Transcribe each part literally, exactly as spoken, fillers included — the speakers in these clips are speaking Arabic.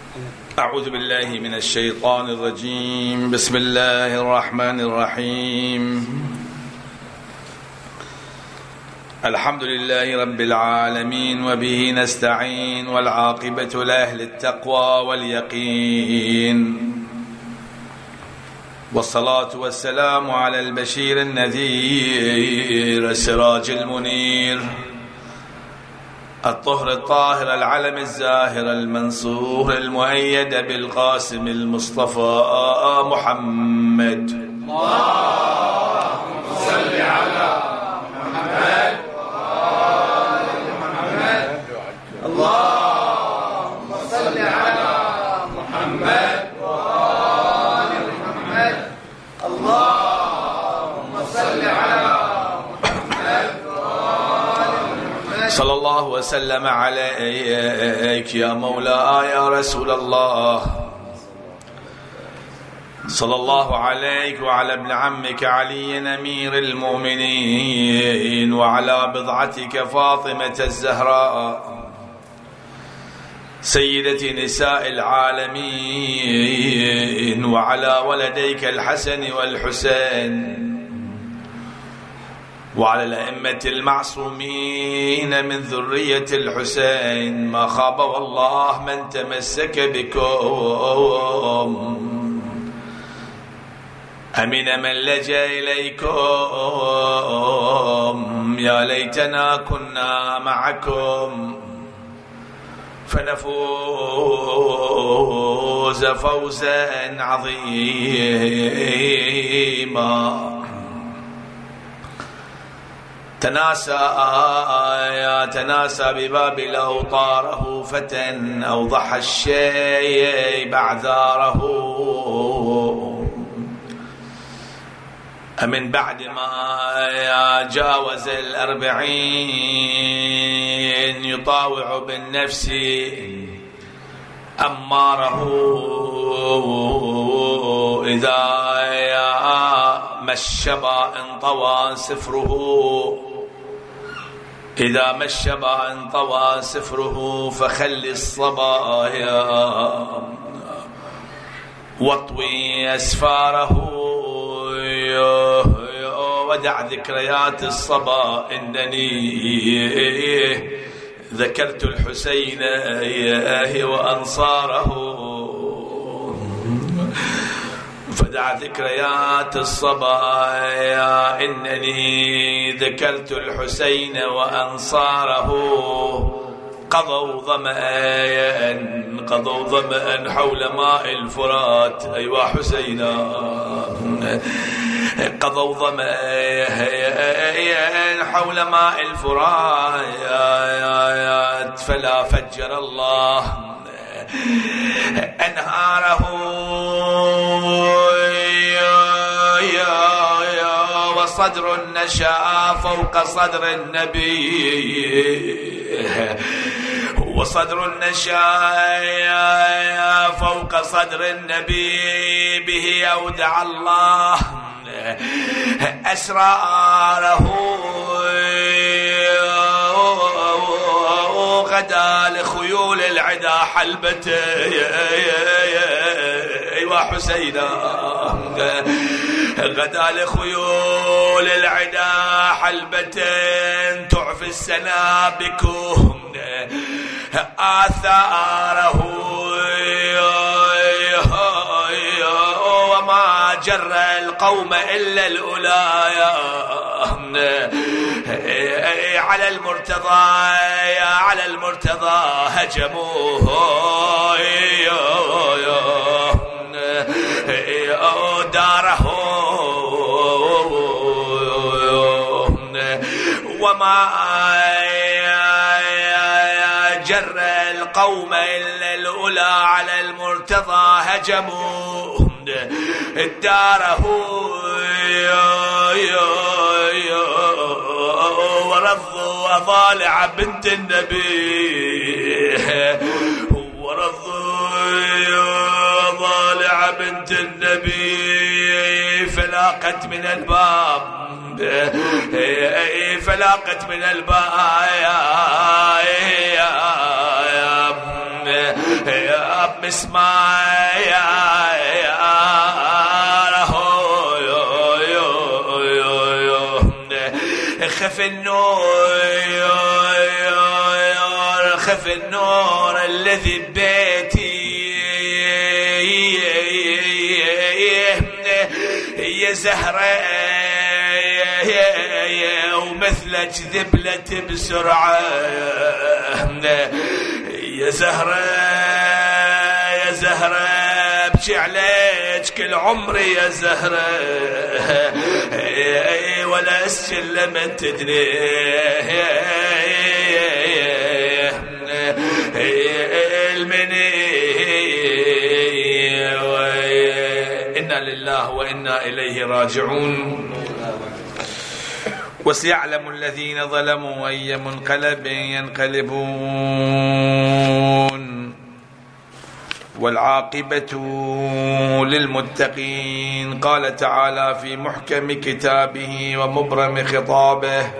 أعوذ بالله من الشيطان الرجيم. بسم الله الرحمن الرحيم. الحمد لله رب العالمين وبه نستعين والعاقبة لأهل التقوى واليقين، والصلاة والسلام على البشير النذير السراج المنير الطهر الطاهر العلم الزاهر المنصور المؤيد بالقاسم المصطفى محمد. اللهم صل على محمد وآل محمد. اللهم صل على محمد وآل محمد. اللهم صل على صلى الله وسلم عليك يا مولاي يا رسول الله. صلى الله عليك وعلى ابن عمك علي أمير المؤمنين، وعلى بضعتك فاطمة الزهراء سيدة نساء العالمين، وعلى ولديك الحسن والحسين، وعلى الأئمة المعصومين من ذرية الحسين، ما خاب والله من تمسك بكم، أمن من لجأ إليكم. يا ليتنا كنا معكم فنفوز فوزا عظيما. تناسى يا تناسى بباب الأوطاره فتى أوضح الشيء بعذاره، من بعد ما جاوز الأربعين يطاوع بالنفس أماره، إذا ما الشبا انطوى سفره، إذا ما الشبا انطوى سفره، فخل الصبايا واطوي أسفاره، ودع ذكريات الصبا إنني ذكرت الحسين وأنصاره، فدع ذكريات الصبايا إنني ذكرت الحسين وأنصاره، قضوا ظمأ قضوا ظمأ حول ماء الفرات. أيوا حسينا قضوا ظمأ حول ماء الفرات، فلا فجر الله أنهاره، وصدر النشاء فوق صدر النبي، وصدر النشاء فوق صدر النبي، به أودع الله أسراره، غدا لخيول العدا حلبته. أيوا حسينا غدا لخيول العدا حلبة، تعفي السنابكم آثاره، وما جر القوم إلا الأولايا على المرتضى، على المرتضى هجموه داره، وما جر القوم إلا الأولى على المرتضى هجموا داره، ورضوا أضالع بنت النبي، ورضوا أضالع بنت النبي، فلاقت من الباب فلاقت من الباب شباب اسمع يا خف النور خف النور الذي ببيتي يا زهرة ومثلك ذبلت بسرعة يا زهرة يا زهرة ابكي عليك كل عمري يا زهرة ولا اسجل لمن تدري المني إنا لله وإنا إليه راجعون. وسيعلم الذين ظلموا أي منقلب ينقلبون والعاقبة للمتقين. قال تعالى في محكم كتابه ومبرم خطابه: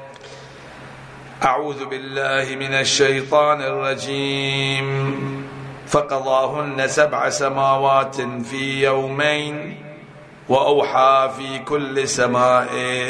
أعوذ بالله من الشيطان الرجيم. فقضاهن سبع سماوات في يومين وأوحى في كل سماء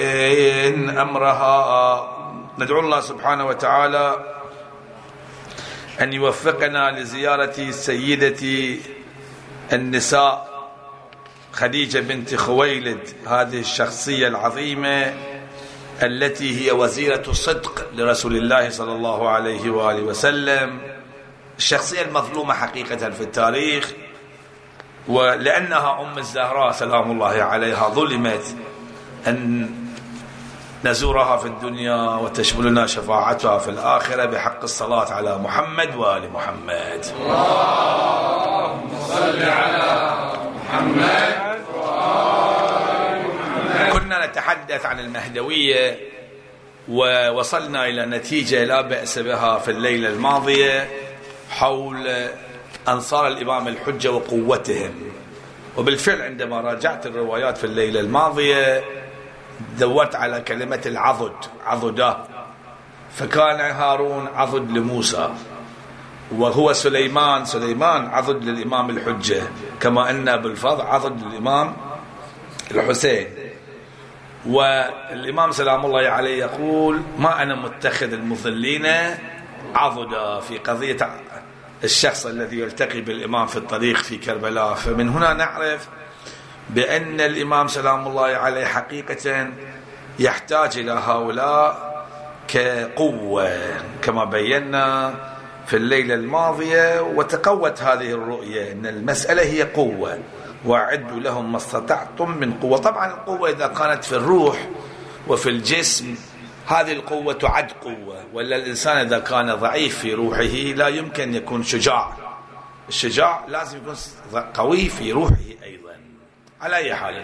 أمرها. ندعو الله سبحانه وتعالى أن يوفقنا لزيارة سيدة النساء خديجة بنت خويلد، هذه الشخصية العظيمة التي هي وزيرة صدق لرسول الله صلى الله عليه وآله وسلم، الشخصية المظلومة حقيقة في التاريخ، ولأنها أم الزهراء سلام الله عليها ظلمت أن نزورها في الدنيا وتشملنا شفاعتها في الآخرة بحق الصلاة على محمد وآل محمد. اللهم صل على محمد وآل محمد. كنا نتحدث عن المهدوية ووصلنا إلى نتيجة لا بأس بها في الليلة الماضية حول أنصار الإمام الحجة وقوتهم. وبالفعل عندما راجعت الروايات في الليلة الماضية دورت على كلمة العضد، عضده، فكان هارون عضد لموسى، وهو سليمان سليمان عضد للإمام الحجة، كما أن أبو الفضل عضد للإمام الحسين. والإمام سلام الله عليه يقول: ما أنا متخذ المضلين عضدا، في قضية الشخص الذي يلتقي بالإمام في الطريق في كربلاء. فمن هنا نعرف بأن الإمام سلام الله عليه حقيقة يحتاج إلى هؤلاء كقوة كما بينا في الليلة الماضية، وتقوت هذه الرؤية أن المسألة هي قوة، وأعدوا لهم ما استطعتم من قوة. طبعا القوة إذا كانت في الروح وفي الجسم هذه القوة تعد قوة، ولا الإنسان إذا كان ضعيف في روحه لا يمكن يكون شجاع. الشجاع لازم يكون قوي في روحه أيضا. على أي حال،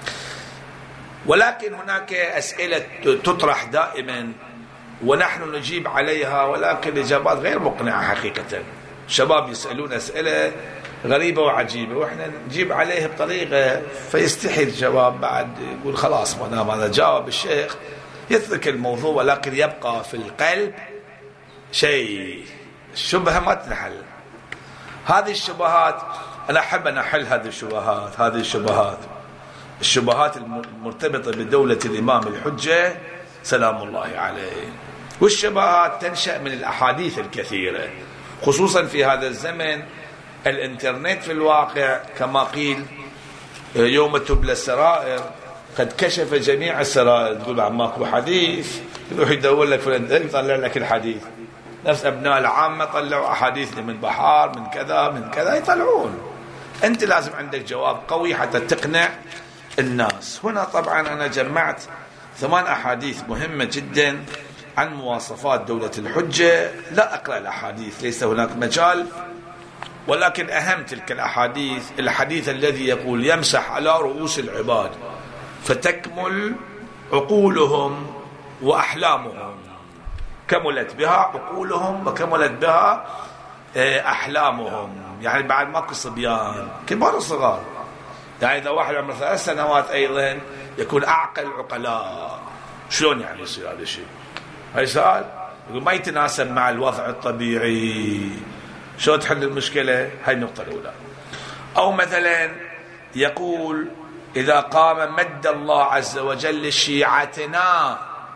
ولكن هناك أسئلة تطرح دائما ونحن نجيب عليها، ولكن الإجابات غير مقنعة حقيقة. شباب يسألون أسئلة غريبة وعجيبة وإحنا نجيب عليها بطريقة فيستحي الشباب، بعد يقول خلاص ما دام هذا جاوب الشيخ يترك الموضوع، ولكن يبقى في القلب شيء، الشبهة ما تنحل. هذه الشبهات أنا أحب أن أحل هذه الشبهات هذه الشبهات الشبهات المرتبطة بدولة الإمام الحجة سلام الله عليه. والشبهات تنشأ من الأحاديث الكثيرة، خصوصا في هذا الزمن الإنترنت في الواقع كما قيل يوم تبلى السرائر، قد كشف جميع السرائر. تقول بعد ماكو حديث يروح يدور لك في يطلع لك الحديث. نفس أبناء العامة طلعوا أحاديث من بحار من كذا من كذا يطلعون. أنت لازم عندك جواب قوي حتى تقنع الناس. هنا طبعا أنا جمعت ثمان أحاديث مهمة جدا عن مواصفات دولة الحجة. لا أقرأ الأحاديث، ليس هناك مجال، ولكن أهم تلك الأحاديث الحديث الذي يقول يمسح على رؤوس العباد فتكمل عقولهم وأحلامهم. كملت بها عقولهم وكملت بها أحلامهم، يعني بعد ماكو صبيان، كبار الصغار. يعني إذا واحد عمره ثلاث سنوات أيضا يكون أعقل عقلاء. شلون يعني يصير هذا الشيء؟ هاي سؤال يقول ما يتناسب مع الوضع الطبيعي. شو تحل المشكلة؟ هاي النقطة الأولى. أو مثلا يقول إذا قام مد الله عز وجل شيعتنا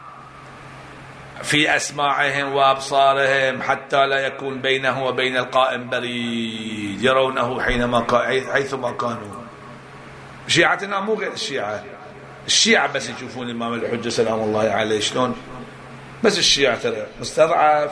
في أسماعهم وأبصارهم حتى لا يكون بينه وبين القائم بريد يرونه حينما حيثما كانوا. شيعتنا مو غير الشيعة، الشيعة بس يشوفون الإمام الحجة سلام الله عليه شلون، بس الشيعة ترى مستضعف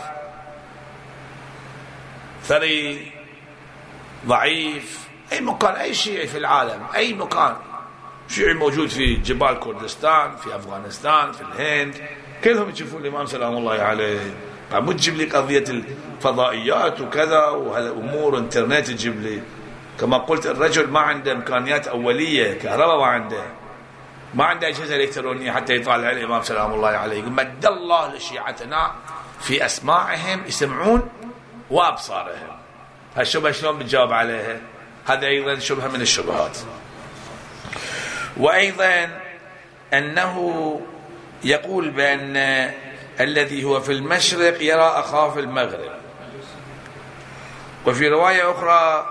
ثري ضعيف، أي مكان أي شيعي في العالم، أي مكان شيعي موجود في جبال كردستان، في أفغانستان، في الهند، كلهم يشوفون الإمام سلام الله عليه. مو تجيب لي قضية الفضائيات وكذا وهالأمور انترنت، تجيب لي كما قلت الرجل ما عنده إمكانيات أولية، كهرباء ما عنده، ما عنده أجهزة إلكترونية حتى يطالع الإمام سلام الله عليه. يقول مد الله لشيعتنا في أسماعهم يسمعون وأبصارهم. هالشبهة شلون بتجاوب عليها؟ هذا أيضا شبهة من الشبهات. وأيضا أنه يقول بأن الذي هو في المشرق يرى أخاه في المغرب. وفي رواية أخرى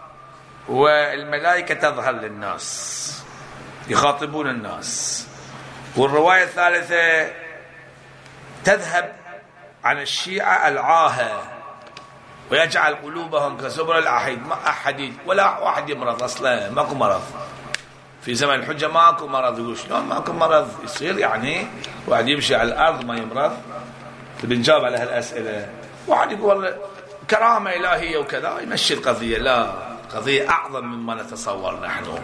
والملائكة تظهر للناس يخاطبون الناس. والرواية الثالثة تذهب عن الشيعة العاهة ويجعل قلوبهم كزبر الحديد، ما أحد ولا واحد يمرض أصلا، ماكو مرض في زمن الحجة، ماكو مرض. يقول شلون ماكو مرض يصير؟ يعني واحد يمشي على الأرض ما يمرض؟ بنجاوب على هالأسئلة. واحد يقول كرامة إلهية وكذا يمشي القضية، لا، قضية أعظم مما نتصور نحن.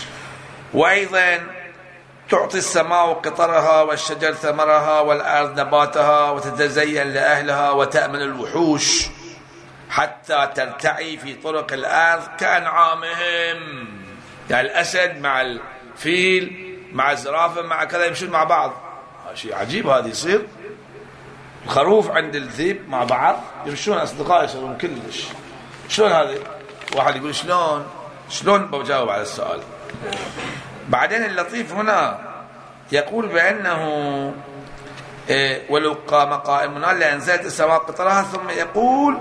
وأيضا تعطي السماء قطرها والشجر ثمرها والأرض نباتها وتتزين لأهلها وتأمن الوحوش حتى ترتعي في طرق الأرض كأنعامهم. يعني الأسد مع الفيل مع الزرافة مع كذا يمشون مع بعض، شيء عجيب هذا يصير. الخروف عند الذئب مع بعض يمشون أصدقاء يصيرون كلش. شلون هذا؟ واحد يقول شلون شلون بجاوب على السؤال. بعدين اللطيف هنا يقول بأنه إيه ولو قام قائمنا لأنزلت السماء قطرها، ثم يقول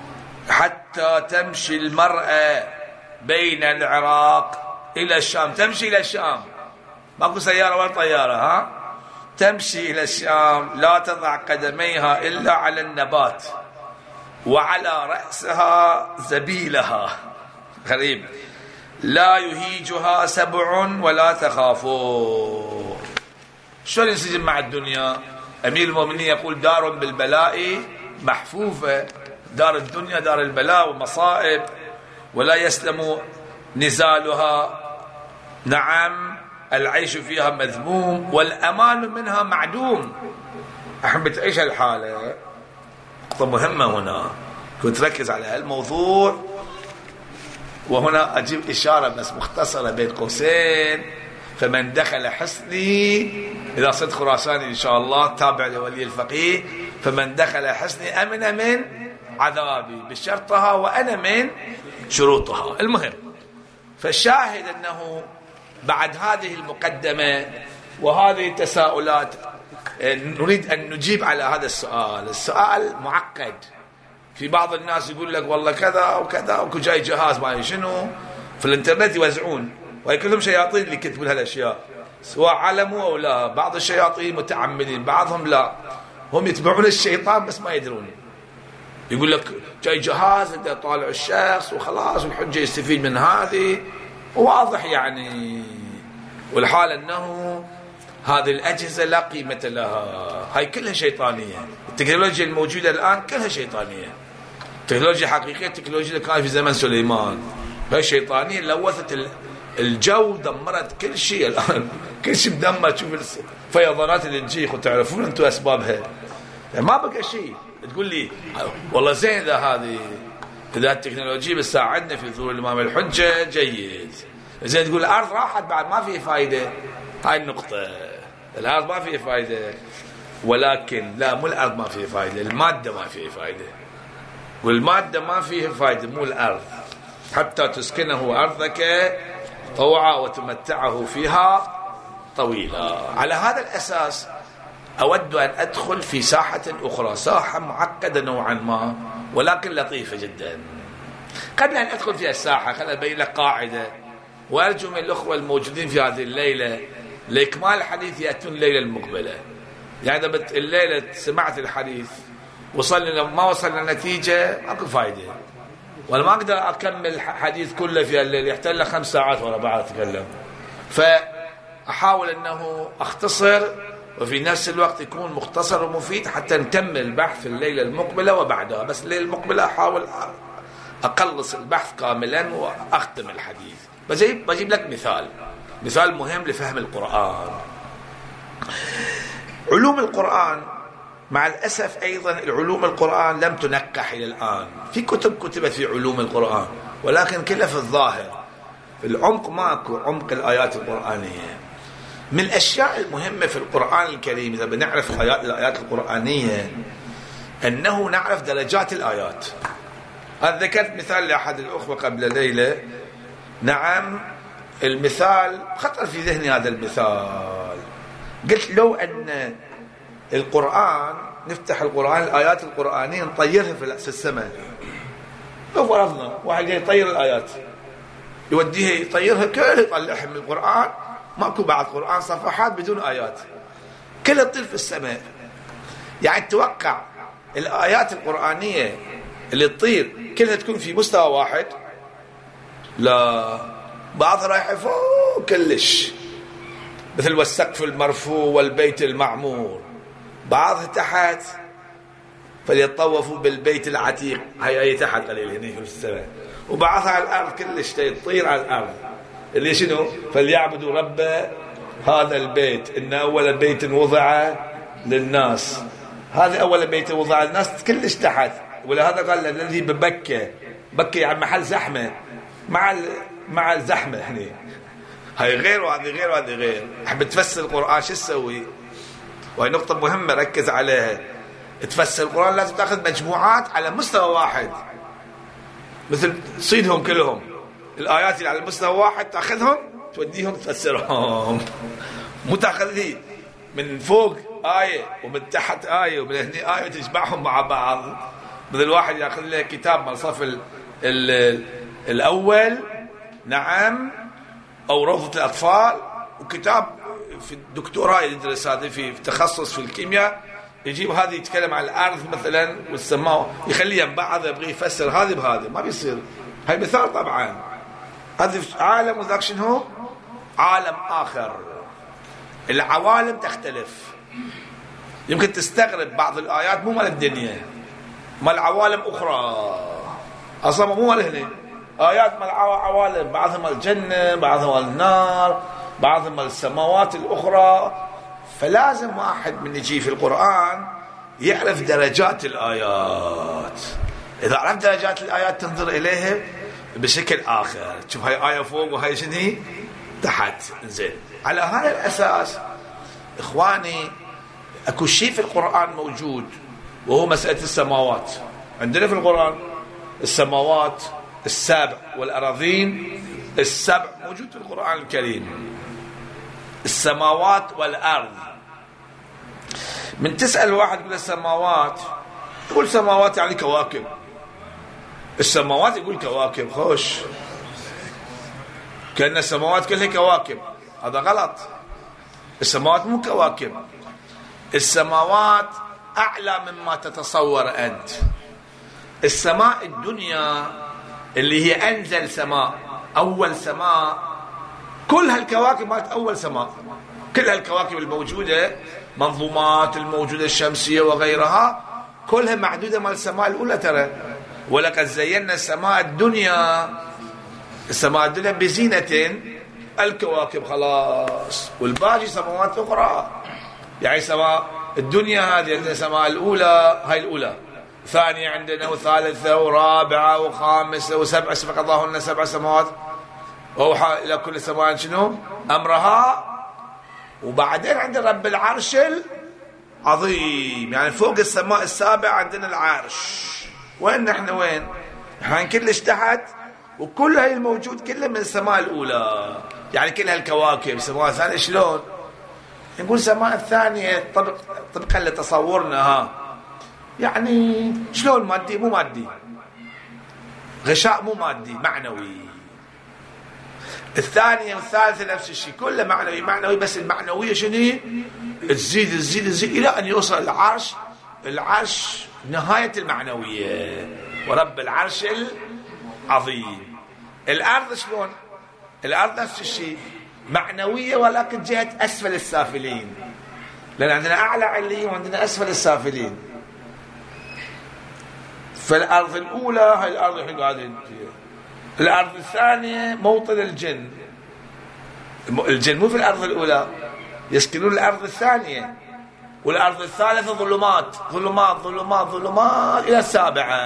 حتى تمشي المرأة بين العراق إلى الشام. تمشي إلى الشام، ماكو سيارة ولا طيارة، ها، تمشي إلى الشام لا تضع قدميها إلا على النبات وعلى رأسها زبيلها. غريب. لا يهيجها سبع ولا تخافوا. شلون ينسجم مع الدنيا؟ أمير المؤمنين يقول دار بالبلاء محفوفة، دار الدنيا دار البلاء والمصائب ولا يسلم نزالها. نعم العيش فيها مذموم والأمان منها معدوم. أحب تعيش الحالة. نقطة مهمة هنا كنت ركز على هالموضوع، وهنا أجيب إشارة بس مختصرة بين قوسين. فمن دخل حصني، إذا صرت خراساني إن شاء الله تابع لولي الفقيه، فمن دخل حصني أمن من عذابي بشرطها وأنا من شروطها. المهم، فالشاهد أنه بعد هذه المقدمة وهذه التساؤلات نريد أن نجيب على هذا السؤال. السؤال معقد. في بعض الناس يقول لك والله كذا وكذا وجاي جهاز ما شنو في الانترنت يوزعون، وهي كلهم شياطين اللي كتبوا هالاشياء، سواء علموا او لا. بعض الشياطين متعمدين، بعضهم لا، هم يتبعون الشيطان بس ما يدرون. يقول لك جاي جهاز انت طالع الشخص وخلاص والحجه يستفيد من هذه، واضح يعني. والحال انه هذه الاجهزه لا قيمه لها، هاي كلها شيطانيه. التكنولوجيا الموجوده الان كلها شيطانيه. تكنولوجيا حقيقيه، التكنولوجيا كانت في زمن سليمان، هاي شيطانيه لوثت الجو، دمرت كل شيء. الان كل شيء مدمر. تشوف الفيضانات اللي تجيك وتعرفون انتم اسبابها، يعني ما بقى شيء. تقول لي والله زين اذا هذه اذا التكنولوجيا بتساعدنا في ظهور الامام الحجه جيد. زين تقول الارض راحت بعد ما في فائده. هاي النقطه، الارض ما فيها فائده. ولكن لا، مو الارض ما فيها فائده، الماده ما فيها فائده. والماده ما فيها فائده، مو الارض. حتى تسكنه ارضك طوعا وتمتعه فيها طويلا. على هذا الاساس اود ان ادخل في ساحه اخرى، ساحه معقده نوعا ما ولكن لطيفه جدا. قبل أن أدخل في الساحة خليني أبين لك قاعدة، وأرجو من الأخوة الموجودين في هذه الليلة لإكمال الحديث يأتون الليلة المقبلة. يعني إذا الليلة سمعت الحديث وصلنا ما وصلنا نتيجة ماكو فايدة، ولا ما أقدر أكمل الحديث كله في الليل، يحتاج له خمس ساعات ورا بعض أتكلم. فأحاول أنه أختصر وفي نفس الوقت يكون مختصر ومفيد حتى نكمل البحث في الليلة المقبلة وبعدها. بس الليلة المقبلة أحاول أقلص البحث كاملا وأختم الحديث. بجيب, بجيب لك مثال مثال مهم لفهم القرآن. علوم القرآن مع الأسف أيضا العلوم القرآن لم تنقح إلى الآن. في كتب كتبت في علوم القرآن ولكن كلها في الظاهر، في العمق ماكو عمق الآيات القرآنية. من الأشياء المهمة في القرآن الكريم إذا بنعرف الآيات القرآنية أنه نعرف درجات الآيات. أنا ذكرت مثال لأحد الأخوة قبل ليلة، نعم المثال خطر في ذهني هذا المثال. قلت لو أن القرآن نفتح القرآن الآيات القرآنية نطيرها في السماء، لو فرضنا واحد جاي يطير الآيات يوديها يطيرها كلها يطلعها من القرآن، ماكو بعد قرآن صفحات بدون آيات كلها تطير في السماء. يعني توقع الآيات القرآنية اللي تطير كلها تكون في مستوى واحد؟ لا، بعضها رايحة فوق كلش مثل والسقف المرفوع والبيت المعمور، بعضها تحت فليطوفوا بالبيت العتيق، هي هي تحت قليل هنا في السماء، وبعضها على الأرض كلش تطير على الأرض اللي شنو فليعبدوا رب هذا البيت إن أول بيت وضع للناس. هذا أول بيت وضع للناس كلش تحت، ولهذا قال الذي ببكة، بكة يعني محل زحمة مع مع الزحمة هنا، هاي غير وهذه غير وهذه غير. حب تفسر القرآن شو تسوي؟ وهي نقطة مهمة ركز عليها. تفسر القرآن لازم تأخذ مجموعات على مستوى واحد، مثل تصيدهم كلهم الآيات اللي على مستوى واحد تأخذهم توديهم تفسرهم، مو تأخذ لي من فوق آية ومن تحت آية ومن هنا آية تجمعهم مع بعض. مثل واحد يأخذ له كتاب من الصف ال ال الأول، نعم، أو روضة الأطفال، وكتاب في الدكتوراه يدرس هذا في تخصص في الكيمياء، يجيب هذا يتكلم عن الأرض مثلا والسماء، يخليه بعض يبغي يفسر هذا بهذا، ما بيصير. هاي مثال طبعا، هذا عالم وذاك شنو عالم آخر. العوالم تختلف، يمكن تستغرب بعض الآيات مو مال الدنيا، مال عوالم أخرى أصلا مو مال هنا. آيات مال عوالم، بعضها مال الجنة، بعضها مال النار، بعضها مال السماوات الأخرى. فلازم واحد من يجي في القرآن يعرف درجات الآيات. إذا عرف درجات الآيات تنظر إليها بشكل آخر، تشوف هاي آية فوق وهاي شنو تحت. زين، على هذا الأساس إخواني أكو شيء في القرآن موجود وهو مسألة السماوات. عندنا في القرآن السماوات السبع والأراضين السبع موجود في القرآن الكريم. السماوات والأرض، من تسأل واحد من السماوات يقول سماوات يعني كواكب، السماوات يقول كواكب، خوش كأن السماوات كلها كواكب، هذا غلط. السماوات مو كواكب، السماوات أعلى مما تتصور أنت. السماء الدنيا اللي هي أنزل سماء، أول سماء، كل هالكواكب مالت أول سماء، كل هالكواكب الموجودة منظومات الموجودة الشمسية وغيرها كلها معدودة مال السماء الأولى ترى. ولقد زينا السماء الدنيا، السماء الدنيا بزينة الكواكب خلاص، والباقي سماوات أخرى. يعني سماء الدنيا هذه عندنا السماء الأولى، هاي الأولى، ثانية عندنا وثالثة ورابعة وخامسة وسبعة، سبق الله لنا سبع سماوات، وأوحى إلى كل سماء شنو أمرها. وبعدين عند رب العرش العظيم، يعني فوق السماء السابع عندنا العرش. وين نحن؟ وين نحن؟ كلش تحت، وكل هاي الموجود كله من السماء الأولى. يعني كل هالكواكب السماء الثانية شلون؟ نقول السماء الثانية طبق طبقا لتصورنا، ها يعني شلون؟ مادي مو مادي، غشاء مو مادي، معنوي. الثانية والثالثة نفس الشيء، كله معنوي معنوي، بس المعنوية شنو؟ تزيد تزيد تزيد إلى أن يوصل العرش. العرش نهاية المعنوية، ورب العرش العظيم. الأرض شلون؟ الأرض نفس الشيء، معنوية ولكن جهة أسفل السافلين، لأن عندنا أعلى عليين وعندنا أسفل السافلين. فالأرض الأولى هاي الأرض الحين قاعدين فيها. الأرض الثانية موطن الجن. الجن مو في الأرض الأولى، يسكنون الأرض الثانية. والأرض الثالثة ظلمات ظلمات ظلمات ظلمات إلى السابعة،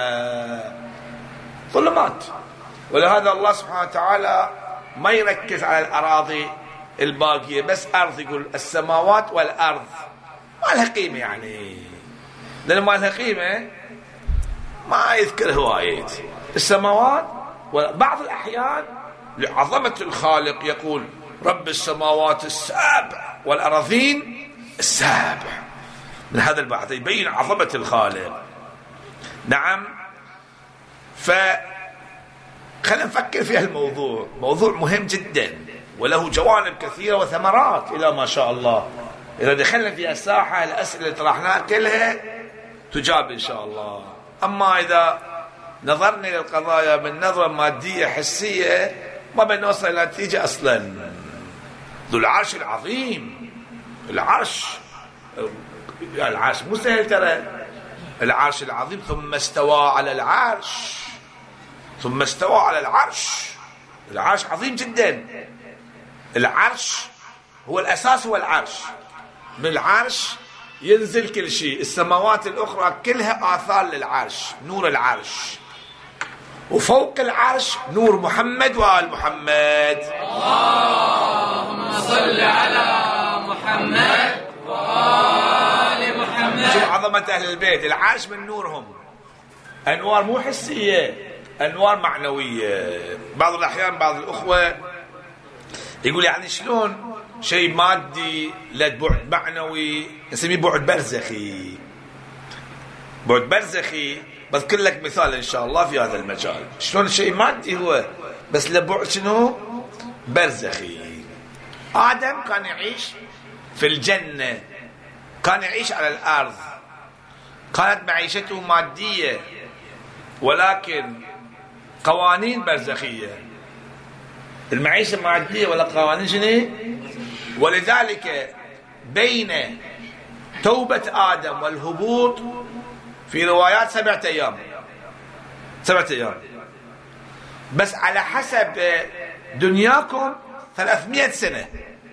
ظلمات. ولهذا الله سبحانه وتعالى ما يركز على الأراضي الباقية، بس أرض، يقول السماوات والأرض، ما لها قيمة يعني، لأن ما لها قيمة ما يذكر وايد. السماوات، وبعض الأحيان لعظمة الخالق يقول رب السماوات السبع والأراضين السبع، من هذا البعض يبين عظمة الخالق. نعم. فخلنا نفكر في هالموضوع، موضوع مهم جدا وله جوانب كثيرة وثمرات إلى ما شاء الله. إذا دخلنا في الساحة الأسئلة اللي طرحناها كلها تجاب إن شاء الله. أما إذا نظرنا للقضايا من نظرة مادية حسية ما بنوصل إلى نتيجة أصلا. ذو العرش العظيم، العرش العرش مو سهل ترى، العرش العظيم. ثم استوى على العرش، ثم استوى على العرش. العرش عظيم جدا. العرش هو الأساس، هو العرش. من العرش ينزل كل شيء. السماوات الأخرى كلها آثار للعرش، نور العرش. وفوق العرش نور محمد وآل محمد. اللهم صل على محمد وآل محمد. شوف عظمة أهل البيت. العرش من نورهم أنوار مو حسية، أنوار معنوية. بعض الأحيان بعض الأخوة يقول يعني شلون شيء مادي لبعد معنوي، نسميه بعد برزخي. بعد برزخي بذكر لك مثال إن شاء الله في هذا المجال. شلون شيء مادي هو بس لبعد شنو؟ برزخي. آدم كان يعيش في الجنة، كان يعيش على الأرض، كانت معيشته مادية، ولكن قوانين برزخية. المعيشة مادية ولا قوانين شنو؟ ولذلك بين توبة آدم والهبوط في روايات سبعة أيام، سبعة أيام، بس على حسب دنياكم ثلاثمائة سنة.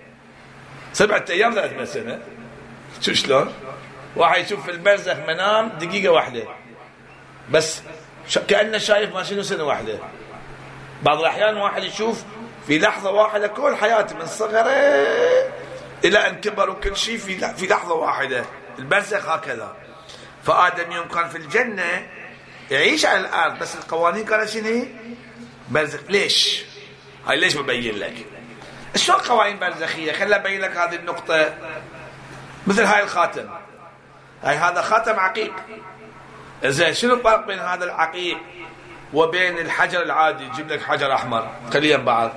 سبعة أيام ثلاثمائة سنة. شو شلون؟ واحد يشوف في البرزخ منام دقيقة واحدة بس كأنه شايف ما شنو سنة واحدة. بعض الأحيان واحد يشوف في لحظة واحدة كل حياته من صغره إلى أن كبر وكل شيء في في لحظة واحدة. البرزخ هكذا. فآدم يوم كان في الجنة يعيش على الأرض، بس القوانين كانت شنو؟ برزخ. ليش؟ هاي ليش ببين لك شلون قوانين برزخية. خلنا أبين لك هذه النقطة. مثل هاي الخاتم، هاي هذا خاتم عقيق. زين شنو الفرق بين هذا العقيق وبين الحجر العادي؟ يجيب لك حجر أحمر خليه بعض،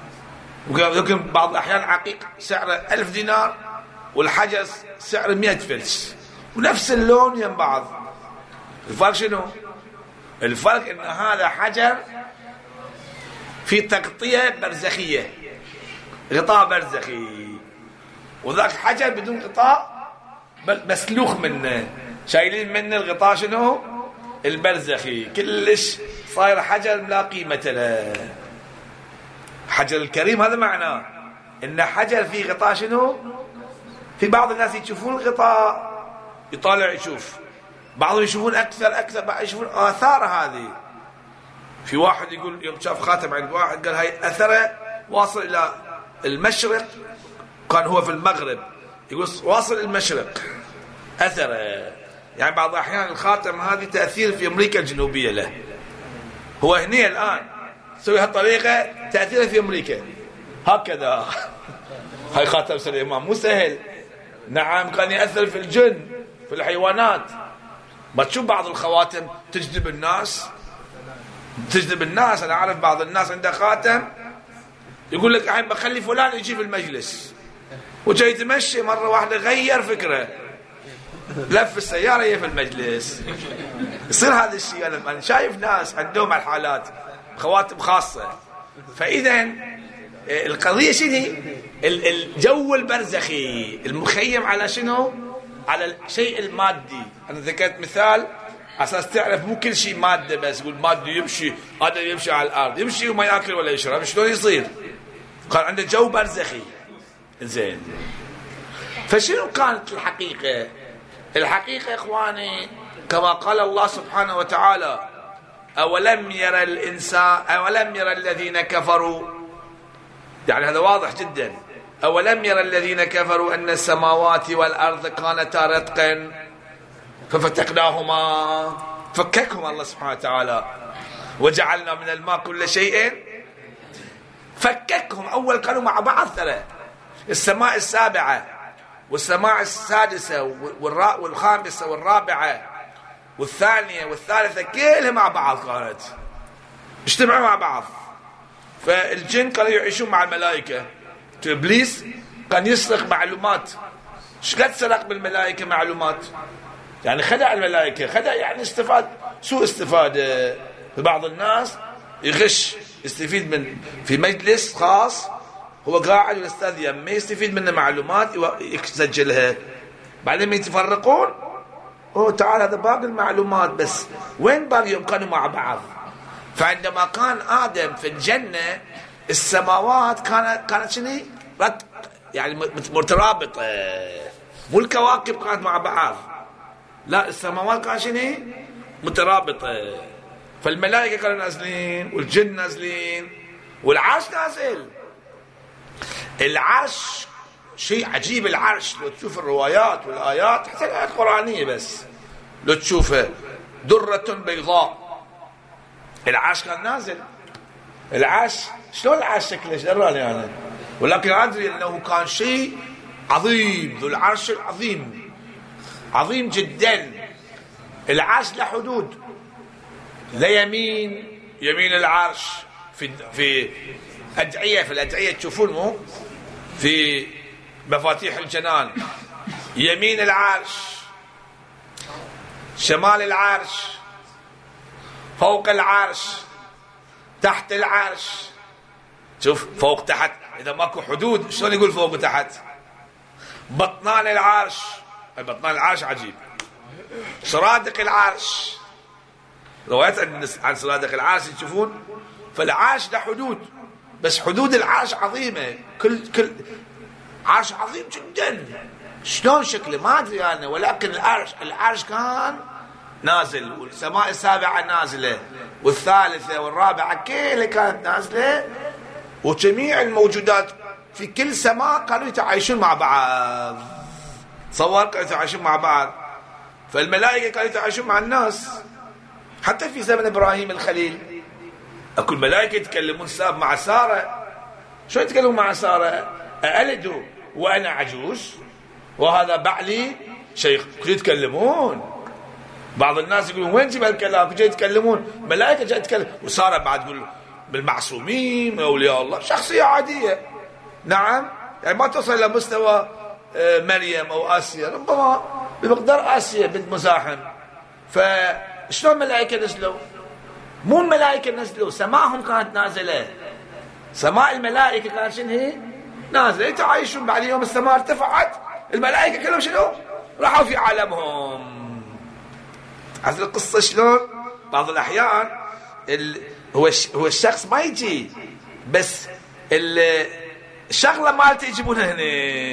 يمكن بعض الأحيان عقيق سعره ألف دينار والحجر سعره مئة فلس ونفس اللون يم بعض. الفرق شنو؟ الفرق إن هذا حجر في تغطية برزخية، غطاء برزخي، وذاك حجر بدون غطاء مسلوخ منه، شايلين منه الغطاء شنو؟ البرزخي. كلش صاير حجر لا قيمة له. حجر الكريم هذا معناه إن حجر فيه غطاء شنو؟ في بعض الناس يشوفون الغطاء يطالع يشوف، بعضهم يشوفون أكثر أكثر، بعض يشوفون آثار هذه. في واحد يقول يوم شاف خاتم عند واحد قال هاي أثره واصل إلى المشرق، كان هو في المغرب، يقول واصل المشرق أثره. يعني بعض الأحيان الخاتم هذه تأثير في أمريكا الجنوبية له، هو هنا الآن سوي هالطريقة تأثيره في أمريكا هكذا. هاي خاتم سليمان مو سهل. نعم كان يأثر في الجن في الحيوانات. ما تشوف بعض الخواتم تجذب الناس تجذب الناس. أنا أعرف بعض الناس عنده خاتم يقول لك الحين بخلي فلان يجي في المجلس، وجاي يتمشي مرة واحدة غير فكرة، لف السيارة هي في المجلس. يصير هذا الشيء. أنا شايف ناس عندهم الحالات خواتم خاصة. فإذا القضية شنو؟ الجو البرزخي المخيم على شنو؟ على الشيء المادي. أنا ذكرت مثال أساس تعرف مو كل شيء مادة بس. يقول مادي يمشي، هذا يمشي على الأرض، يمشي وما يأكل ولا يشرب، شلون يصير؟ قال عنده جو برزخي. زين، فشنو كانت الحقيقة؟ الحقيقة إخواني كما قال الله سبحانه وتعالى: أولم يرى الإنسان أولم يرى الذين كفروا، يعني هذا واضح جدا. أولم يرى الذين كفروا أن السماوات والأرض كانتا رتقا ففتقناهما، فككهم الله سبحانه وتعالى، وجعلنا من الماء كل شيء، فككهم. أول كانوا مع بعض ترى، السماء السابعة والسماء السادسة والخامسة والرابعة والثانية والثالثة كلها مع بعض كانت اجتمعوا مع بعض. فالجن كانوا يعيشون مع الملائكة. إبليس كان يسرق معلومات. شقد سرق بالملائكة معلومات؟ يعني خدع الملائكة، خدع يعني استفاد سوء استفادة. بعض الناس يغش، يستفيد من في مجلس خاص هو قاعد والاستاذ يمه يستفيد منه معلومات يسجلها، بعدين يتفرقون. اوه تعال هذا باقي المعلومات، بس وين باقي يوم كانوا مع بعض؟ فعندما كان آدم في الجنة السماوات كانت كانت شنو؟ يعني مترابطة، مو الكواكب كانت مع بعض، لا السماوات كانت شنو؟ مترابطة. فالملائكة كانوا نازلين والجن نازلين والعرش نازل. العرش شيء عجيب. العرش لو تشوف الروايات والآيات حتى الآيات القرآنية بس لو تشوفها درة بيضاء. العرش كان نازل. العرش شلون العرش شكله؟ ايش دراني انا؟ ولكن ادري انه كان شيء عظيم. ذو العرش العظيم عظيم جدا. العرش له حدود، لا يمين يمين العرش في في أدعية في الأدعية تشوفون مو في مفاتيح الجنان، يمين العرش، شمال العرش، فوق العرش، تحت العرش. شوف فوق تحت، إذا ماكو حدود شلون يقول فوق وتحت؟ بطنان العرش، بطنان العرش عجيب. سرادق العرش، روايات عن سرادق العرش تشوفون. فالعرش له حدود، بس حدود العرش عظيمة. كل كل عرش عظيم جدا. شلون شكله ما أدري أنا، ولكن العرش العرش كان نازل، والسماء السابعة نازلة، والثالثة والرابعة كلها كانت نازلة، وجميع الموجودات في كل سماء كانوا يتعايشون مع بعض. تصور كانوا يتعايشون مع بعض. فالملائكة كانوا يتعايشون مع الناس. حتى في زمن إبراهيم الخليل أكو الملائكة يتكلمون ساب مع سارة. شو يتكلمون مع سارة؟ أألد وأنا عجوز وهذا بعلي شيخ؟ كل يتكلمون. بعض الناس يقولون وين جيب هالكلام؟ جاي يتكلمون ملائكة جاي تتكلم. وسارة بعد تقول بالمعصومين أولياء الله، شخصية عادية. نعم، يعني ما توصل إلى مستوى مريم أو آسيا، ربما بمقدار آسيا بنت مزاحم. فشلون الملائكة نزلوا؟ مو الملائكة نزلوا، سماهم كانت نازلة. سماء الملائكة كانت شنو هي؟ نازلة، يتعايشون. بعد يوم السماء ارتفعت، الملائكة كلهم شنو؟ راحوا في عالمهم. عرفت القصة شلون؟ بعض الأحيان ال... هو الش... هو الشخص ما يجي، بس ال... الشغلة مالته يجيبونها هنا.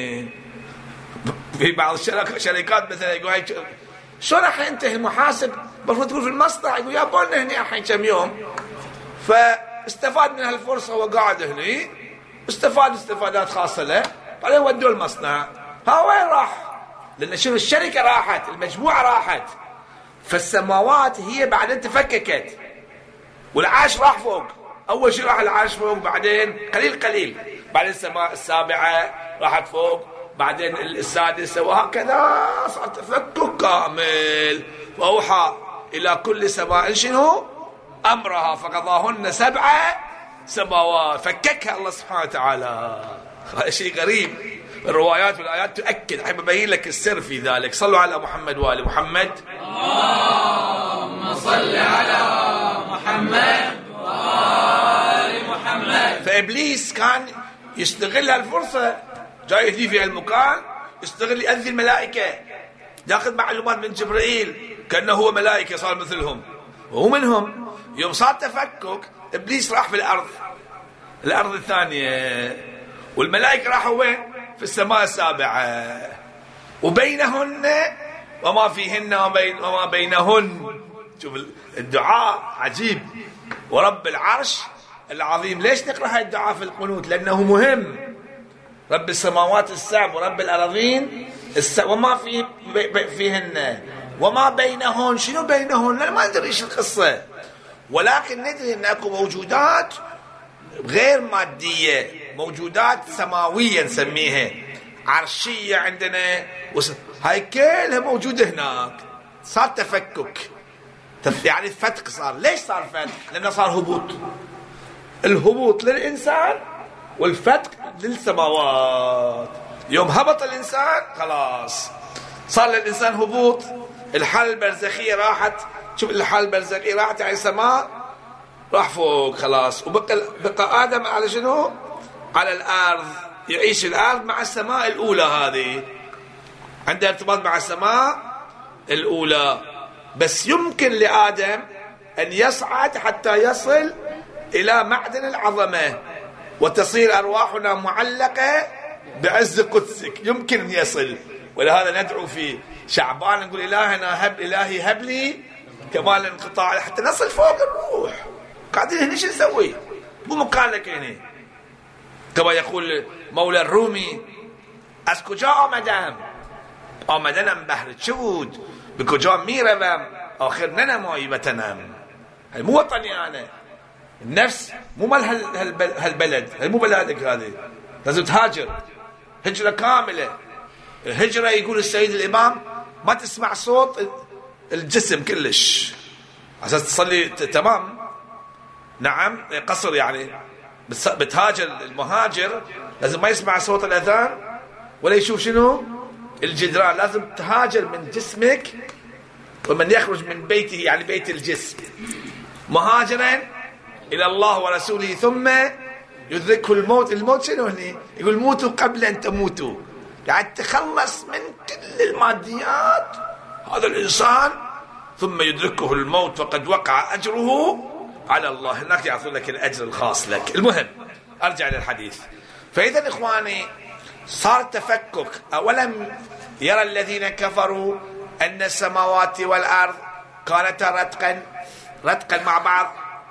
في بعض الشركات مثلا يقول شو راح ينتهي المحاسب؟ المفروض تقول في المصنع، يقول يا بولنا هنا الحين كم يوم. فاستفاد من هالفرصة وقاعد هنا، استفاد استفادات خاصة له، بعدين ودوه المصنع. ها وين راح؟ لأن شنو؟ الشركة راحت، المجموعة راحت. فالسماوات هي بعدين تفككت، والعاش راح فوق. أول شيء راح العاش فوق، بعدين قليل قليل، بعدين السماء السابعة راحت فوق، بعدين السادسة، وهكذا صار تفكك كامل. وأوحى إلى كل سماء شنو؟ أمرها فقضاهن سبع سماوات، فككها الله سبحانه وتعالى. هذا شيء غريب. الروايات والآيات تؤكد. أحب أبين لك السر في ذلك. صلوا على محمد وآل محمد. اللهم صل على محمد وآل محمد. فإبليس كان يستغل هالفرصة، جاي يهدي في المكان، يستغل يأذي الملائكة، ياخذ معلومات من جبرائيل كأنه هو ملائكة صار مثلهم وهو منهم. يوم صار تفكك إبليس راح في الأرض الأرض الثانية، والملائكة راحوا وين؟ في السماء السابعة، وبينهن وما فيهن وبين وما بينهن. شوف الدعاء عجيب. ورب العرش العظيم. ليش نقرأ هاي الدعاء في القنوت؟ لأنه مهم. رب السماوات السبع ورب الأراضين السبع وما في فيهن وما بينهن. شنو بينهن؟ لا ما ندري ايش القصة، ولكن ندري ان اكو موجودات غير مادية، موجودات سماوية نسميها، عرشية عندنا، هاي كلها موجودة هناك. صار تفكك، يعني فتق صار. ليش صار فتق؟ لأنه صار هبوط. الهبوط للإنسان والفتق للسماوات. يوم هبط الإنسان خلاص صار للإنسان هبوط. الحالة البرزخية راحت. شوف الحالة البرزخية راحت على السماء، راح فوق خلاص، وبقى بقى آدم على شنو؟ على الأرض. يعيش الأرض مع السماء الأولى، هذه عنده ارتباط مع السماء الأولى. بس يمكن لآدم أن يصعد حتى يصل إلى معدن العظمة، وتصير أرواحنا معلقة بعز قدسك. يمكن أن يصل. ولهذا ندعو في شعبان نقول إلهنا هب إلهي هب لي كمال الانقطاع حتى نصل فوق الروح. قاعدين هنا شو نسوي؟ مو مكانك هنا. كما يقول مولى الرومي: از کجا آمدم آمدنم بهر چه بود به کجا میروم آخر ننمایی وطنم. مو وطني أنا. النفس مو مال هالبلد، مو بلادك هذه، لازم تهاجر هجرة كاملة. هجرة يقول السيد الإمام ما تسمع صوت الجسم كلش عشان تصلي تمام. نعم قصر يعني. بتهاجر المهاجر لازم ما يسمع صوت الأذان ولا يشوف شنو الجدران. لازم تهاجر من جسمك، ومن يخرج من بيته يعني بيت الجسم مهاجرا إلى الله ورسوله ثم يدركه الموت. الموت شنو هني؟ يقول موتوا قبل أن تموتوا، يعني تخلص من كل الماديات هذا الإنسان ثم يدركه الموت فقد وقع أجره على الله. هناك يعطون لك الأجر الخاص لك. المهم أرجع للحديث. فإذا إخواني صار تفكك. أولم يرى الذين كفروا أن السماوات والأرض كانتا رتقا رتقا مع بعض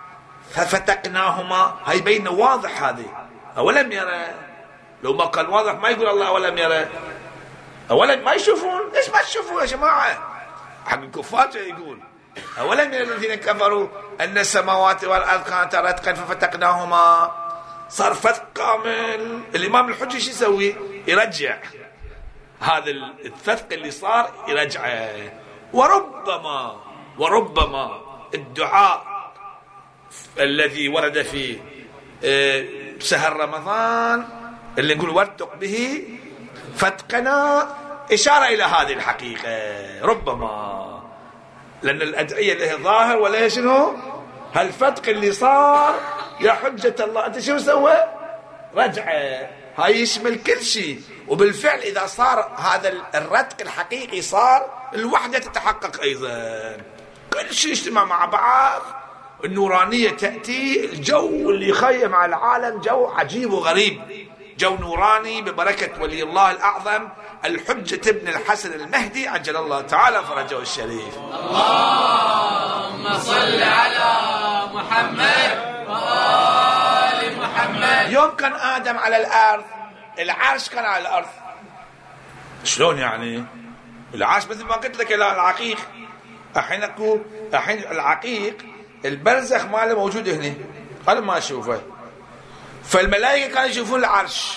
ففتقناهما. هاي بينه واضح. هذه أولم يرى. لو ما كان واضح ما يقول الله أولم يرى. أولم ما يشوفون. ليش ما تشوفون يا جماعة؟ حق الكفار يقول أولم يرى الذين كفروا أن السماوات والأرض كانتا رتقا ففتقناهما. صار فتق كامل. الإمام الحجي شو يسوي؟ يرجع هذا الفتق اللي صار، يرجعه. وربما وربما الدعاء الذي ورد في شهر رمضان اللي نقول وارتق به فتقنا إشارة إلى هذه الحقيقة. ربما لأن الأدعية لها ظاهر ولا شنو؟ هالفتق اللي صار يا حجة الله أنت شو سوى؟ رجعه. هاي يشمل كل شيء. وبالفعل إذا صار هذا الرتق الحقيقي صار الوحدة تتحقق أيضا. كل شيء يجتمع مع بعض. النورانية تأتي. الجو اللي يخيم على العالم جو عجيب وغريب، جو نوراني ببركة ولي الله الأعظم الحجة ابن الحسن المهدي عجل الله تعالى فرجه الشريف. اللهم صل على محمد وآل محمد. يوم كان آدم على الأرض العرش كان على الأرض. شلون يعني؟ العرش مثل ما قلت لك العقيق. الحين اكو الحين العقيق البرزخ ماله موجود هنا، انا ما اشوفه. فالملائكه كانوا يشوفون العرش،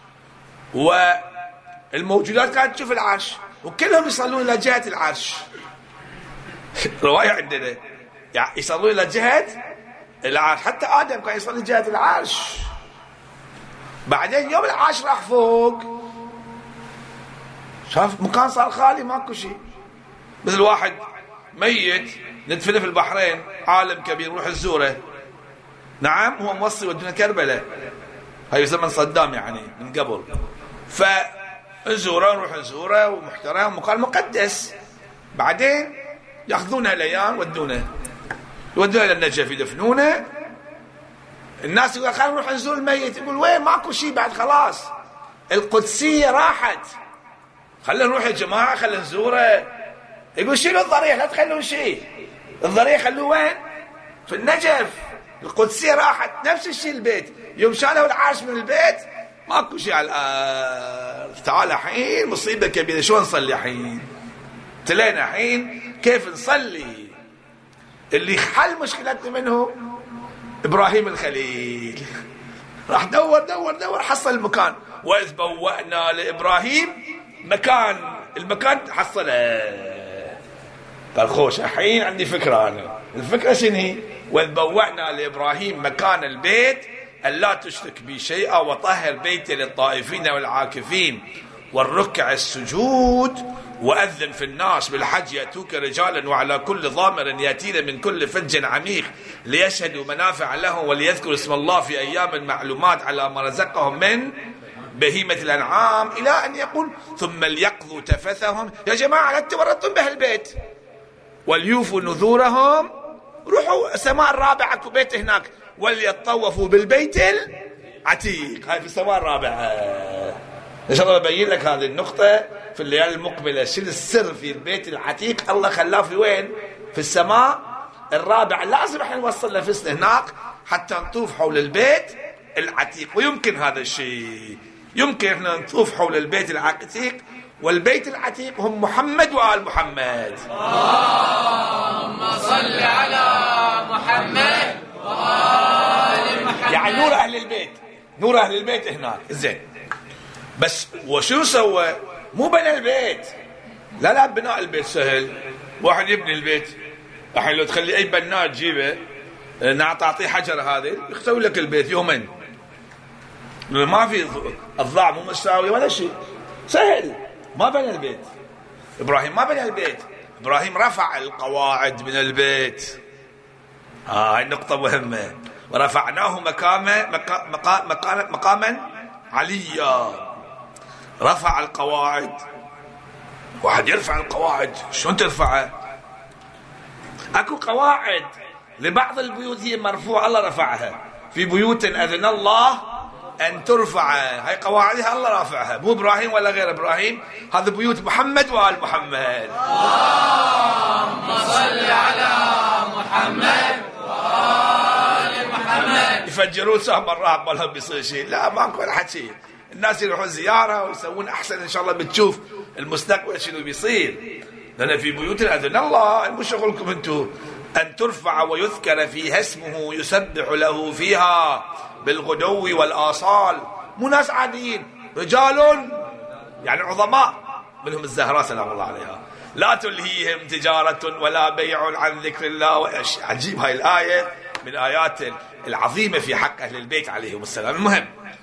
والموجودات كانت تشوف العرش، وكلهم يصلون الى جهه العرش. روايه عندنا يعني يصلون الى جهه العرش، حتى آدم كان يصلي جهة العرش. بعدين يوم العرش راح فوق، شاف مكان صار خالي ماكو شيء، مثل واحد ميت ندفنه في البحرين، عالم كبير نروح نزوره، نعم هو موصي ودنا كربلاء، هاي زمن صدام يعني من قبل، فنزوره نروح نزوره ومحترم ومكان مقدس. بعدين ياخذونه الايام ودونه يودونه الى النجف يدفنونه. الناس يقول خلينا نروح نزور الميت، يقول وين ماكو شيء بعد، خلاص القدسيه راحت، خلينا نروح يا جماعه خلينا نزوره. يقول شيلوا الضريح لا تخلون شيء، الضريح خلوه وين؟ في النجف، القدسيه راحت. نفس الشيء البيت، يوم شالوا العرش من البيت ماكو شيء على الارض. تعال الحين مصيبه كبيره، شو نصلي الحين؟ تلينا الحين كيف نصلي؟ اللي حل مشكلتنا منه ابراهيم الخليل، راح دور دور دور حصل المكان، واذ بوأنا لابراهيم مكان، المكان حصله. قال خوش الحين عندي فكره، انا الفكره شنو هي؟ واذ بوأنا لابراهيم مكان البيت الا تشرك بي شيئا وطهر بيتي للطائفين والعاكفين والركع السجود وأذن في الناس بالحج يأتوك رجالا وعلى كل ضامر يأتين من كل فج عميق ليشهدوا منافع لهم وليذكروا اسم الله في أيام معلومات على ما رزقهم من بهيمة الأنعام، إلى أن يقول ثم ليقضوا تفثهم. يا جماعة لا تورطون بهالبيت، وليوفوا نذورهم، روحوا السماء الرابعة اكو بيت هناك، وليطوفوا بالبيت العتيق، هاي في السماء الرابعة. إن شاء الله ببين لك هذه النقطة في الليالي المقبلة، شو السر في البيت العتيق، الله خلاه في وين؟ في السماء الرابعة. لازم احنا نوصل نفسنا هناك حتى نطوف حول البيت العتيق. ويمكن هذا الشيء، يمكن احنا نطوف حول البيت العتيق، والبيت العتيق هم محمد وآل محمد. اللهم صل على محمد وآل محمد. يعني نور أهل البيت، نور أهل البيت هناك. زين، بس وشو سوى؟ مو بنى البيت، لا لا بناء البيت سهل، واحد يبني البيت الحين لو تخلي اي بناء تجيبه تعطيه حجر هذه يسوي لك البيت يومين، ما في الضاع مو مساوي ولا شيء، سهل. ما بنى البيت ابراهيم، ما بنى البيت ابراهيم، رفع القواعد من البيت. اه هاي نقطة مهمة. ورفعناه مقاما مقاما مقاما عليا، رفع القواعد. واحد يرفع القواعد، شلون ترفعه؟ اكو قواعد لبعض البيوت هي مرفوعة الله رفعها، في بيوت أذن الله أن ترفع، هاي قواعدها الله رافعها، مو إبراهيم ولا غير إبراهيم، هذا بيوت محمد وآل محمد. اللهم صل على محمد وآل محمد. يفجرون سهم الرهب مالهم بيصير شيء، لا ماكو ولا حد شيء، الناس يروحون زيارة ويسوون أحسن إن شاء الله بتشوف المستقبل شنو بيصير. لأن في بيوت أذن الله، مو شغلكم أنتم، أن ترفع ويذكر فيها اسمه يسبح له فيها بالغدو والآصال. مو ناس عاديين، رجال يعني عظماء، منهم الزهراء سلام الله عليها، لا تلهيهم تجارة ولا بيع عن ذكر الله. عجيب هاي الآية من آيات العظيمة في حق أهل البيت عليهم السلام. المهم،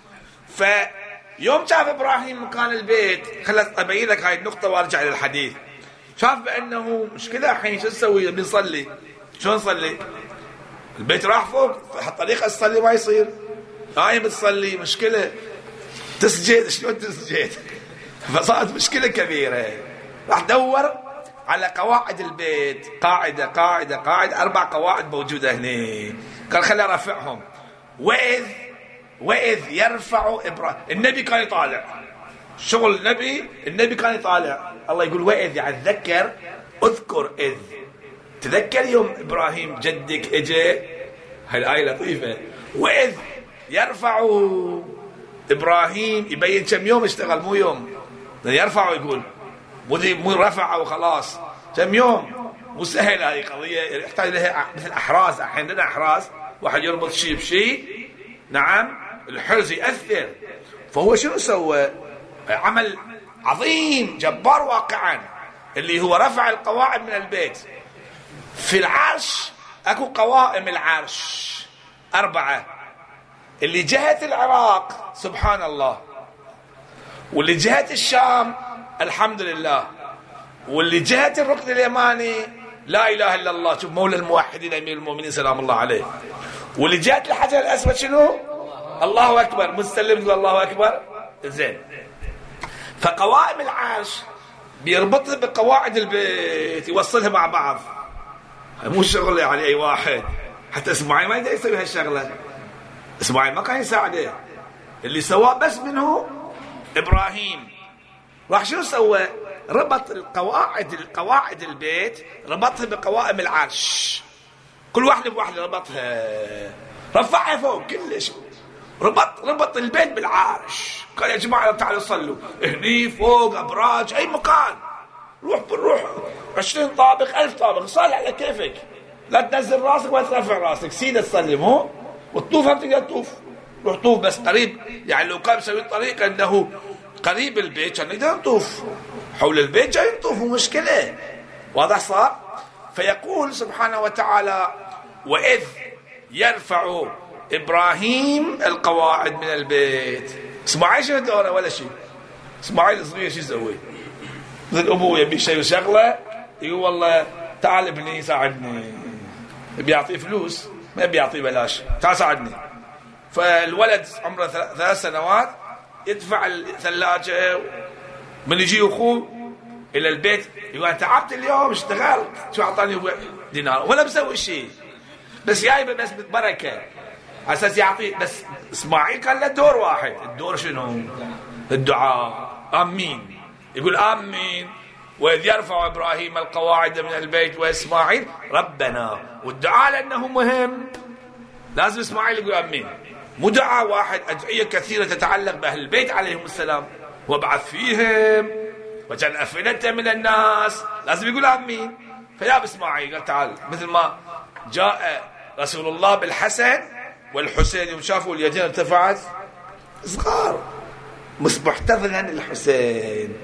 فيوم شاف إبراهيم مكان البيت، خلت أبين لك هاي النقطة وارجع للحديث، شاف بأنه مشكلة الحين شو نسوي؟ بنصلي شو نصلي؟ البيت راح فوق، الطريقة تصلي ما يصير، هاي بتصلي مشكلة، تسجد شلون تسجد؟ فصارت مشكلة كبيرة. راح دور على قواعد البيت، قاعدة قاعدة قاعدة، أربع قواعد موجودة هنا، قال خلي أرفعهم. وإذ وإذ يرفع إبراهيم، النبي كان يطالع شغل النبي، النبي كان يطالع، الله يقول وإذ يعني تذكر، اذكر إذ، تذكر يوم إبراهيم جدك اجى، هاي الآية لطيفة، وإذ يرفع إبراهيم، يبين كم يوم اشتغل، مو يوم يرفع، يقول مو مو رفع وخلاص، كم يوم، مو سهل هاي قضية، يحتاج لها مثل أحراز، الحين عندنا أحراز، واحد يربط شيء بشيء، نعم الحرز يأثر. فهو شنو سوى؟ عمل عظيم جبار واقعا، اللي هو رفع القواعد من البيت. في العرش اكو قوائم العرش اربعة، اللي جهة العراق سبحان الله، واللي جهة الشام الحمد لله، واللي جهة الركن اليماني لا اله الا الله، شوف مولى الموحدين امير المؤمنين سلام الله عليه، واللي جهة الحجر الاسود شنو؟ الله اكبر، مستلم تقول الله اكبر. زين، فقوائم العرش بيربطها بقواعد البيت، يوصلها مع بعض. مو شغله يعني اي واحد، حتى اسماعيل ما يقدر يسوي هالشغله، اسماعيل ما كان يساعده، اللي سواه بس منه ابراهيم. راح شو سوى؟ ربط القواعد القواعد البيت، ربطها بقوائم العرش، كل واحده بواحده ربطها، رفعها فوق كلش، ربط ربط البيت بالعرش. قال يا جماعه تعالوا صلوا هني فوق ابراج اي مكان، روح بنروح عشرين طابق ألف طابق، صلي على كيفك، لا تنزل راسك ولا ترفع راسك، سيده تصلي مو وتطوف، هم تقدر تطوف، روح طوف بس قريب، يعني لو كان مسوي طريقه انه قريب البيت كان نقدر نطوف حول البيت، جاي نطوف مو مشكله، واضح صار؟ فيقول سبحانه وتعالى واذ يرفع ابراهيم القواعد من البيت. اسماعيل شنو دوره ولا شيء، اسماعيل صغير شو يسوي؟ مثل ابوه يبي شيء وشغله يقول والله تعال ابني ساعدني، بيعطيه فلوس ما بيعطيه بلاش، تعال ساعدني. فالولد عمره ثلاث سنوات يدفع الثلاجه، من يجي اخوه الى البيت يقول انا تعبت اليوم اشتغلت، شو اعطاني دينار ولا مسوي شيء، بس جايبه بس بالبركه على اساس يعطيه. بس اسماعيل كان له دور واحد، الدور شنو؟ الدعاء، امين، يقول امين واذ يرفع ابراهيم القواعد من البيت واسماعيل ربنا، والدعاء لانه مهم لازم اسماعيل يقول امين، مو دعاء واحد، ادعيه كثيره تتعلق باهل البيت عليهم السلام، وابعث فيهم وجعل افئده من الناس، لازم يقول امين. فيا اسماعيل قال تعال، مثل ما جاء رسول الله بالحسن والحسين يوم شافوا اليدين ارتفعت صغار، مش محتضنا الحسين،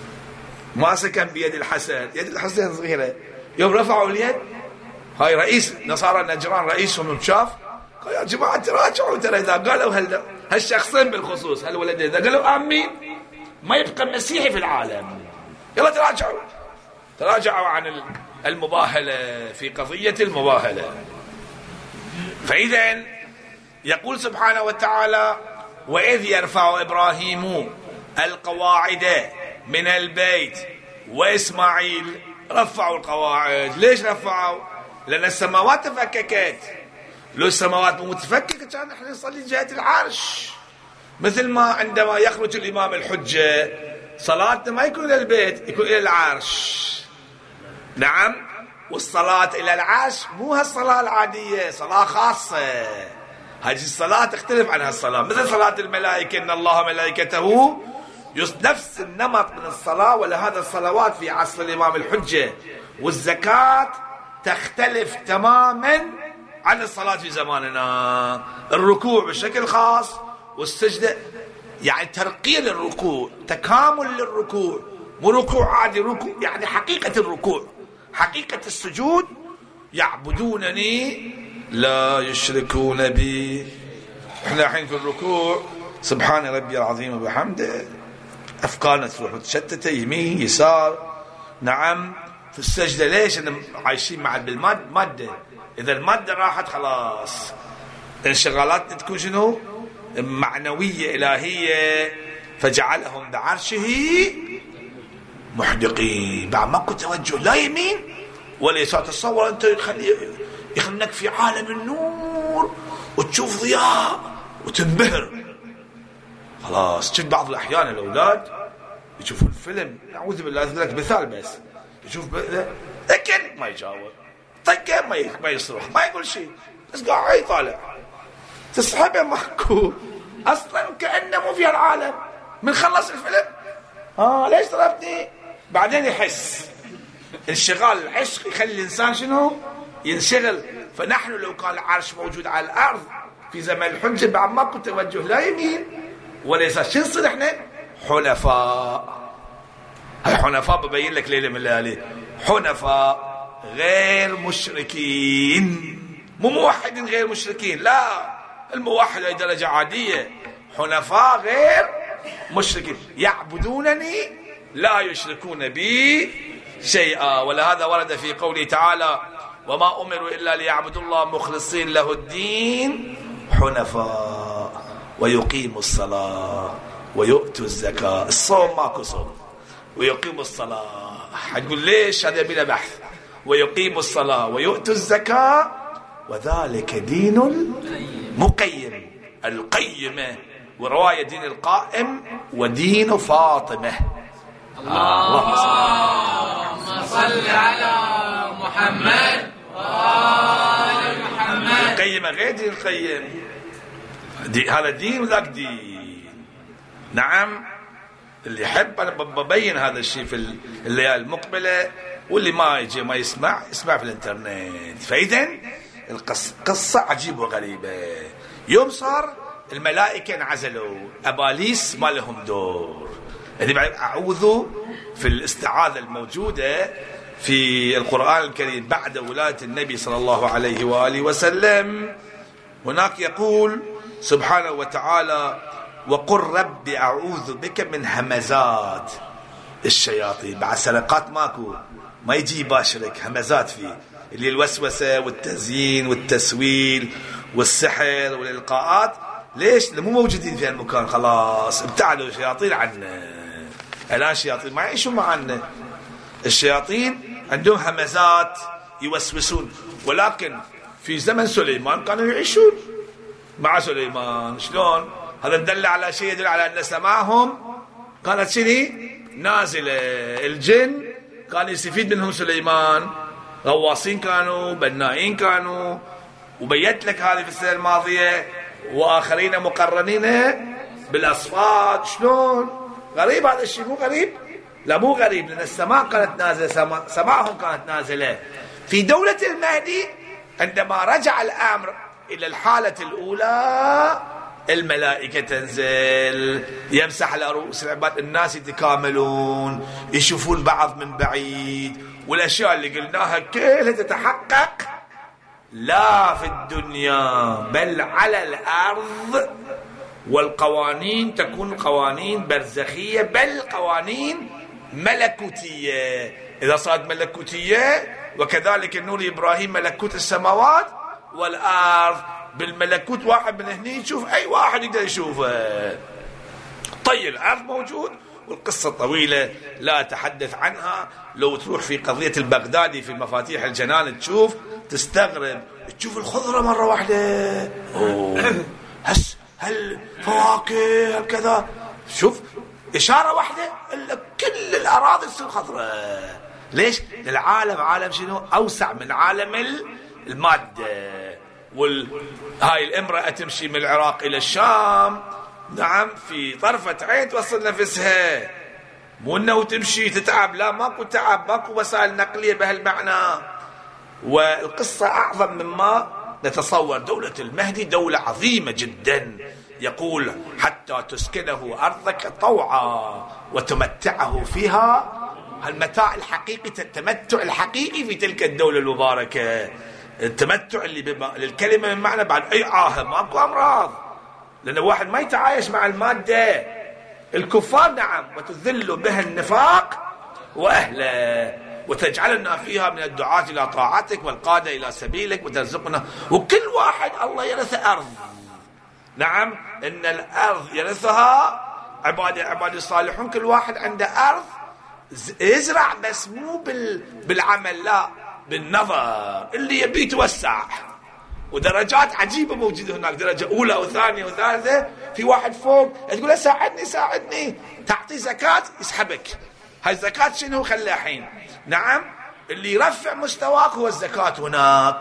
ما سكن بيد الحسن، يد الحسين صغيره، يوم رفعوا اليد هاي رئيس نصارى نجران رئيسهم شاف قال يا جماعه تراجعوا، ترى اذا قالوا هال هالشخصين بالخصوص هالولدين اذا قالوا امين ما يبقى مسيحي في العالم، يلا تراجعوا. تراجعوا عن المباهله في قضيه المباهله. فاذا يقول سبحانه وتعالى واذ يرفع ابراهيم القواعد من البيت واسماعيل، رفعوا القواعد. ليش رفعوا؟ لان السماوات تفككت، لو السماوات مو متفككه كان احنا نصلي جهه العرش، مثل ما عندما يخرج الامام الحجه صلاتنا ما يكون الى البيت، يكون الى العرش. نعم، والصلاه الى العرش مو هالصلاه العاديه، صلاه خاصه، هذه الصلاه تختلف عن هالصلاه، مثل صلاه الملائكه ان الله ملائكته نفس النمط من الصلاه، ولهذا الصلوات في عصر الامام الحجه والزكاه تختلف تماما عن الصلاه في زماننا. الركوع بشكل خاص والسجده يعني ترقية للركوع، تكامل للركوع، مو ركوع عادي، ركوع يعني حقيقة الركوع، حقيقة السجود. يعبدونني لا يشركون بي. احنا الحين في الركوع سبحان ربي العظيم وبحمده، افكارنا تروح متشتتة يمين يسار. نعم، في السجدة ليش؟ احنا عايشين مع بالمادة، اذا المادة راحت خلاص انشغالاتنا تكون شنو؟ معنوية إلهية. فجعلهم بعرشه محدقين، بعد ماكو توجه لا يمين ولا يسار. تصور أنت يخلي يخلنك في عالم النور وتشوف ضياء وتنبهر. خلاص شفت بعض الأحيان الأولاد يشوفون الفيلم، أعوذ بالله أذكر لك مثال بس، يشوف لكن ما يجاوب، طقه ما ما يصرخ، ما يقول شيء، بس قاعد يطالع، تسحبه ماكو اصلا كانه مو في العالم. من خلص الفيلم اه ليش ضربتني؟ بعدين يحس انشغال العشق يخلي الانسان شنو؟ ينشغل. فنحن لو كان العرش موجود على الارض في زمن الحجه بعد ماكو توجه لا يمين ولا يسار، شو نصير احنا؟ حنفاء. هاي حنفاء ببين لك ليله من الليالي، حنفاء غير مشركين، مو موحدين غير مشركين، لا، الموحد هي درجة عادية، حنفاء غير مشركين، يعبدونني لا يشركون بي شيئا. ولهذا ورد في قوله تعالى: وما أمروا إلا ليعبدوا الله مخلصين له الدين حنفاء ويقيموا الصلاة ويؤتوا الزكاة. الصوم ماكو صوم، ويقيموا الصلاة. حتقول ليش؟ هذا بلا بحث. ويقيموا الصلاة ويؤتوا الزكاة وذلك دين مقيم. القيمة ورواية دين القائم ودين فاطمة. اللهم صل على محمد وآل محمد. القيمة غير دين القيم، دي هذا دين وذاك دين. نعم، اللي يحب أنا ببين هذا الشيء في الليالي المقبلة، واللي ما يجي ما يسمع يسمع في الانترنت. فإذا القصة قصة عجيبة وغريبة. يوم صار الملائكة انعزلوا، أباليس ما لهم دور. يعني أعوذ في الاستعاذة الموجودة في القرآن الكريم بعد ولادة النبي صلى الله عليه وآله وسلم، هناك يقول سبحانه وتعالى: وقل رب أعوذ بك من همزات الشياطين. بعد سرقات ماكو، ما يجي يباشرك، همزات فيه، اللي الوسوسة والتزيين والتسويل والسحر والإلقاءات. ليش؟ لأنه مو موجودين في المكان، خلاص ابتعدوا الشياطين عنا. الآن الشياطين ما يعيشون معنا، الشياطين عندهم همزات يوسوسون. ولكن في زمن سليمان كانوا يعيشون مع سليمان. شلون؟ هذا دل على شيء يدل على أن سماعهم كانت شني نازلة. الجن كان يستفيد منهم سليمان، غواصين كانوا، بنائين كانوا. وبيت لك هذه في السنة الماضية: وآخرين مقرنين بالأصفاد. شلون؟ غريب هذا الشيء؟ مو غريب؟ لا مو غريب، لأن السماء كانت نازلة، سما... سماعهم كانت نازلة. في دولة المهدي عندما رجع الأمر إلى الحالة الأولى، الملائكة تنزل، يمسح على رؤوس العباد، الناس يتكاملون، يشوفون بعض من بعيد، والأشياء اللي قلناها كلها تتحقق لا في الدنيا بل على الأرض. والقوانين تكون قوانين برزخية، بل قوانين ملكوتية. إذا صارت ملكوتية، وكذلك النور إبراهيم ملكوت السماوات والأرض. بالملكوت واحد من هنا يشوف أي واحد يقدر يشوفه. طي الأرض موجود، والقصة طويلة لا أتحدث عنها. لو تروح في قضية البغدادي في مفاتيح الجنان تشوف، تستغرب، تشوف الخضرة مرة واحدة. أوه. هس هل فواكه هل كذا، شوف إشارة واحدة كل الأراضي تصير خضراء. ليش؟ العالم عالم شنو؟ أوسع من عالم المادة. وال... هاي الامرأة تمشي من العراق إلى الشام، نعم، في طرفة عين توصل نفسها، مو انه تمشي تتعب، لا ماكو تعب، ماكو وسائل نقلية بهالمعنى. والقصة أعظم مما نتصور. دولة المهدي دولة عظيمة جدا، يقول: حتى تسكنه أرضك طوعا وتمتعه فيها. المتاع الحقيقي، التمتع الحقيقي في تلك الدولة المباركة. التمتع اللي بما... للكلمة من معنى بعد أي عاهة، ماكو أمراض، لأن واحد ما يتعايش مع المادة. الكفار نعم، وتذل بها النفاق وأهله، وتجعلنا فيها من الدعاة إلى طاعتك والقادة إلى سبيلك وترزقنا. وكل واحد الله يرث أرض. نعم، إن الأرض يرثها عباد عباد الصالحون. كل واحد عنده أرض يزرع، بس مو بال... بالعمل، لا، بالنظر. اللي يبي يتوسع، ودرجات عجيبة موجودة هناك، درجة أولى وثانية وثالثة. في واحد فوق تقول له ساعدني ساعدني، تعطي زكاة يسحبك. هاي الزكاة شنو؟ خلاحين. نعم، اللي يرفع مستواك هو الزكاة هناك.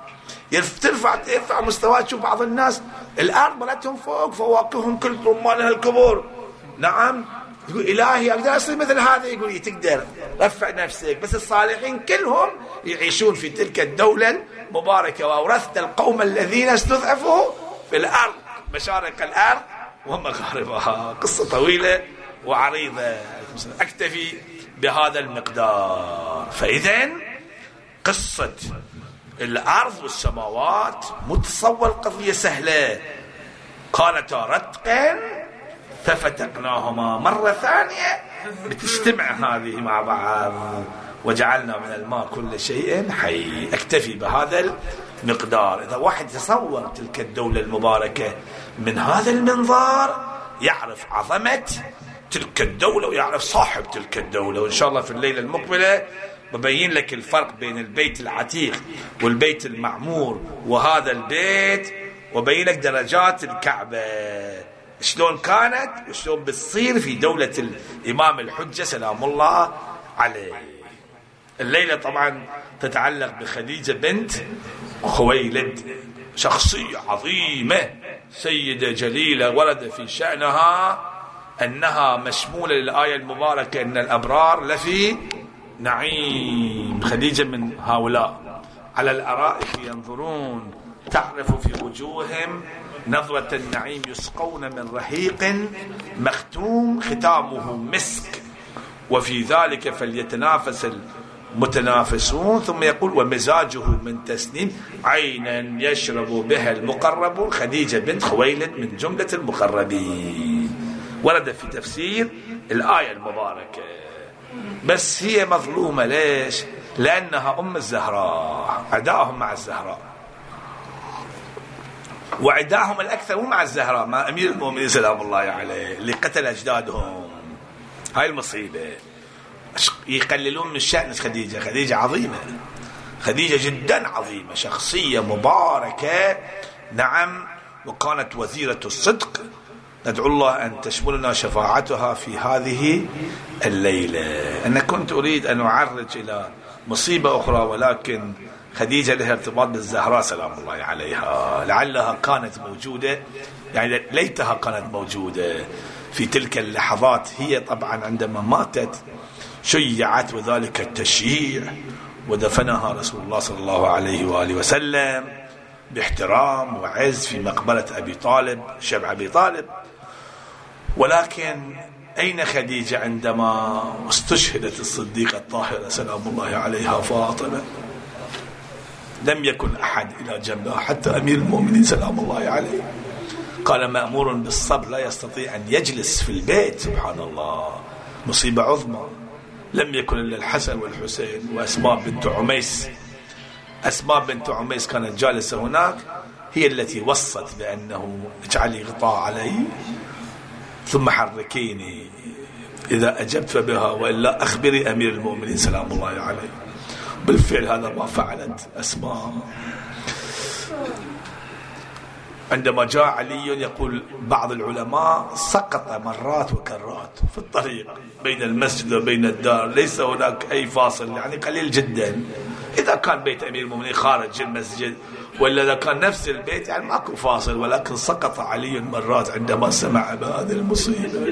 ترفع ترفع مستواك. تشوف بعض الناس الأرض مالتهم فوق، فواكههم كل رمانها الكبر. نعم، يقول إلهي أقدر أصير مثل هذا، يقول تقدر، رفع نفسك. بس الصالحين كلهم يعيشون في تلك الدولة المباركة. وأورثت القوم الذين استضعفوا في الأرض مشارق الأرض ومغاربها. قصة طويلة وعريضة. أكتفي بهذا المقدار. فإذن قصة الأرض والسماوات متصور قضية سهلة، كانتا رتقا ففتقناهما مرة ثانية بتجتمع هذه مع بعض وجعلنا من الماء كل شيء حي. أكتفي بهذا المقدار. إذا واحد تصور تلك الدولة المباركة من هذا المنظار يعرف عظمة تلك الدولة ويعرف صاحب تلك الدولة. وإن شاء الله في الليلة المقبلة ببين لك الفرق بين البيت العتيق والبيت المعمور وهذا البيت، وبين لك درجات الكعبة شلون كانت وشلون بتصير في دولة الإمام الحجة سلام الله عليه. الليلة طبعا تتعلق بخديجة بنت خويلد، شخصية عظيمة، سيدة جليلة، ورد في شأنها أنها مشمولة للآية المباركة إن الأبرار لفي نعيم. خديجة من هؤلاء على الأرائك ينظرون، تعرف في وجوههم نظرة النعيم، يسقون من رحيق مختوم ختامه مسك، وفي ذلك فليتنافس المتنافسون. ثم يقول ومزاجه من تسنيم عينا يشرب بها المقربون. خديجة بنت خويلد من جملة المقربين، ورد في تفسير الآية المباركة. بس هي مظلومة، ليش؟ لأنها أم الزهراء، عداهم مع الزهراء، وعداهم الأكثر مو مع الزهراء، مع أمير المؤمنين سلام الله عليه اللي قتل أجدادهم. هاي المصيبة. يقللون من شأن خديجة. خديجة عظيمة، خديجة جدا عظيمة، شخصية مباركة نعم، وكانت وزيرة الصدق. ندعو الله أن تشملنا شفاعتها في هذه الليلة. أنا كنت أريد أن أعرج إلى مصيبة أخرى، ولكن خديجة لها ارتباط بالزهراء سلام الله عليها، لعلها كانت موجودة، يعني ليتها كانت موجودة في تلك اللحظات. هي طبعا عندما ماتت شيعت، وذلك التشييع، ودفنها رسول الله صلى الله عليه وآله وسلم باحترام وعز في مقبرة أبي طالب، شبع أبي طالب. ولكن أين خديجة عندما استشهدت الصديقة الطاهرة سلام الله عليها فاطمة؟ لم يكن أحد إلى جنبها، حتى أمير المؤمنين سلام الله عليه قال مأمور بالصبر، لا يستطيع أن يجلس في البيت. سبحان الله، مصيبة عظمى. لم يكن إلا الحسن والحسين وأسماء بنت عميس. أسماء بنت عميس كانت جالسة هناك، هي التي وصت بأنه اجعلي غطاء علي ثم حركيني، إذا أجبت فبها وإلا أخبري أمير المؤمنين سلام الله عليه. بالفعل هذا ما فعلت أسماء. عندما جاء علي يقول بعض العلماء سقط مرات وكرات في الطريق بين المسجد وبين الدار، ليس هناك أي فاصل، يعني قليل جدا. إذا كان بيت أمير المؤمنين خارج المسجد ولا إذا كان نفس البيت يعني ماكو فاصل، ولكن سقط علي مرات عندما سمع بهذه المصيبة.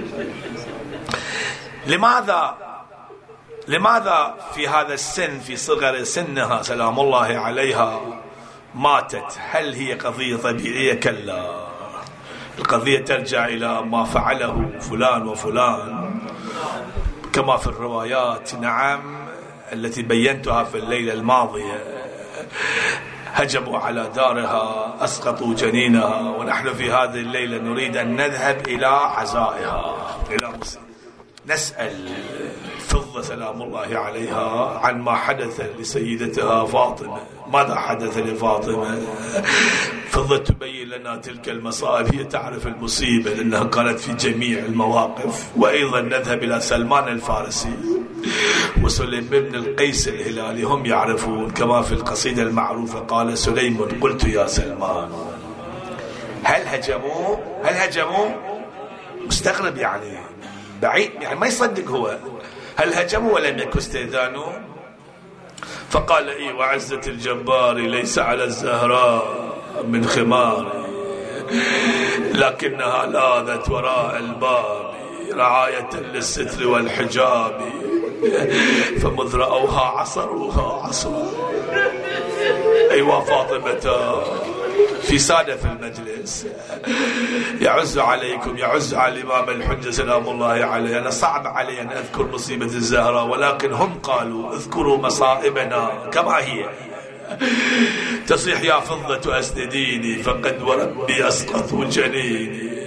لماذا لماذا في هذا السن، في صغر سنها سلام الله عليها ماتت؟ هل هي قضية طبيعية؟ كلا، القضية ترجع إلى ما فعله فلان وفلان كما في الروايات نعم التي بينتها في الليلة الماضية. هجموا على دارها، أسقطوا جنينها، ونحن في هذه الليلة نريد أن نذهب إلى عزائها، إلى مصر. نسأل فضة سلام الله عليها عن ما حدث لسيدتها فاطمة. ماذا حدث لفاطمة؟ فضة تبين لنا تلك المصائب، هي تعرف المصيبة لأنها كانت في جميع المواقف. وأيضا نذهب إلى سلمان الفارسي وسليم بن القيس الهلالي، هم يعرفون كما في القصيدة المعروفة قال سليم قلت يا سلمان هل هجموا هل هجموا مستغرب يعني بعيد، يعني ما يصدق هو، هل هجموا ولم يكن استئذانوا؟ فقال اي وعزة الجبار ليس على الزهراء من خمار، لكنها لاذت وراء الباب رعاية للستر والحجاب، فمذ رأوها عصروها عصرا. أيوا فاطمة في سادة في المجلس يعز عليكم، يعز على الإمام الحجة سلام الله عليه. أنا صعب علي أن أذكر مصيبة الزهراء، ولكن هم قالوا اذكروا مصائبنا كما هي. تصيح يا فضة أسنديني فقد وربي أسقط جنيني،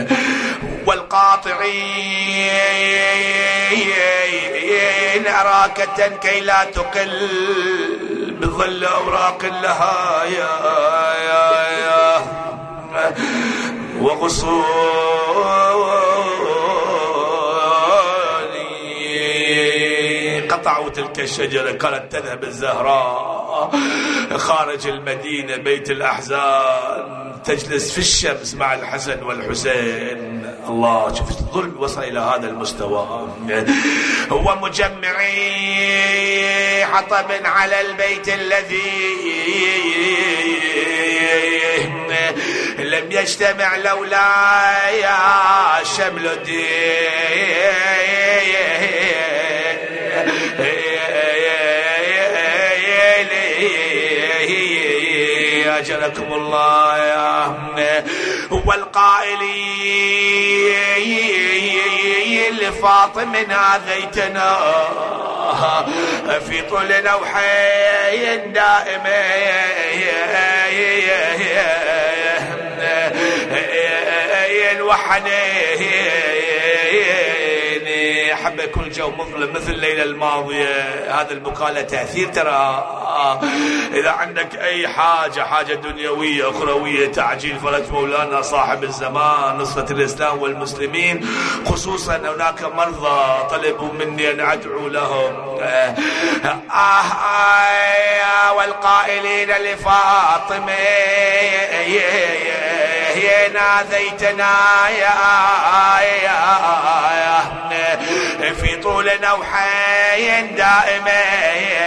والقاطعين أراكة كي لا تقل بظل أوراق لها يا يا يا وغصوني. قطعوا تلك الشجرة كانت تذهب الزهراء خارج المدينة بيت الأحزان، تجلس في الشمس مع الحسن والحسين. الله، شوف الظلم وصل إلى هذا المستوى. ومجمعي حطب على البيت الذي لم يجتمع لولا يا شمل الدين. أجركم الله يا والقائلين لفاطم آذيتنا في طول نوحي دائمين وحنين. حب يكون الجو مظلم مثل الليلة الماضية. هذا البكاء له تأثير ترى. إذا عندك أي حاجة حاجة دنيوية أخروية تعجيل فرج مولانا صاحب الزمان نصرة الإسلام والمسلمين، خصوصا هناك مرضى طلبوا مني أن أدعو لهم. آه آه والقائلين لفاطمة ناديتنا يا في طول نوحي دائمين.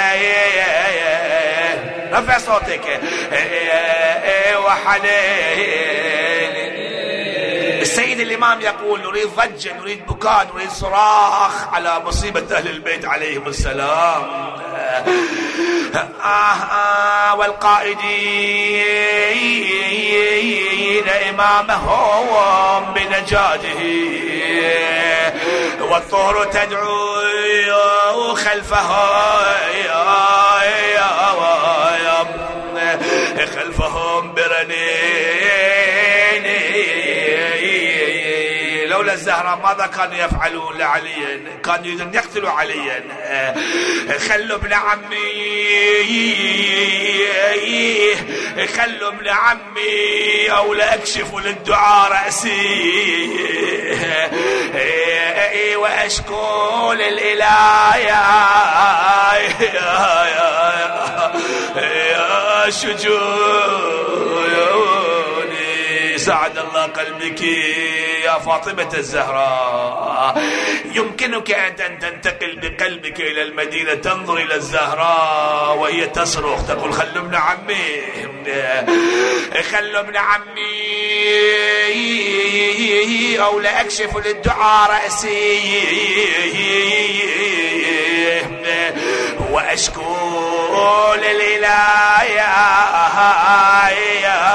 رفع صوتك وحنين. السيد الإمام يقول نريد ضجة، نريد بكاء، نريد صراخ على مصيبة أهل البيت عليهم السلام. آه آه والقائدين إمامهم بنجاته والطهر تدعو خلفه خلفهم برنين. لولا الزهراء ماذا كانوا يفعلون لعلي؟ كانوا يريدون يقتلوا عليا. خلوا ابن عمي خلوا ابن عمي أو لا أكشف للدعاء رأسي وأشكو للإله يا شجوني. سعد الله قلبك يا فاطمة الزهراء. يمكنك أن تنتقل بقلبك إلى المدينة، تنظر إلى الزهراء وهي تصرخ تقول خلوا ابن عمي خلوا ابن عمي أو لا أكشف للدعاء رأسي وأشكو للإله يا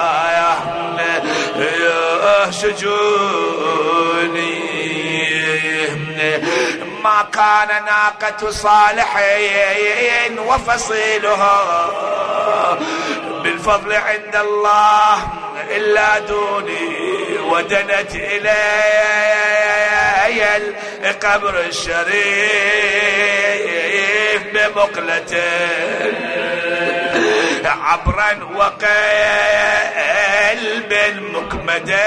شجوني. ما كان ناقة صالحين وفصيلها بالفضل عند الله إلا دوني، ودنت إلي القبر الشريف بمقلة عبرا وقلب مكمد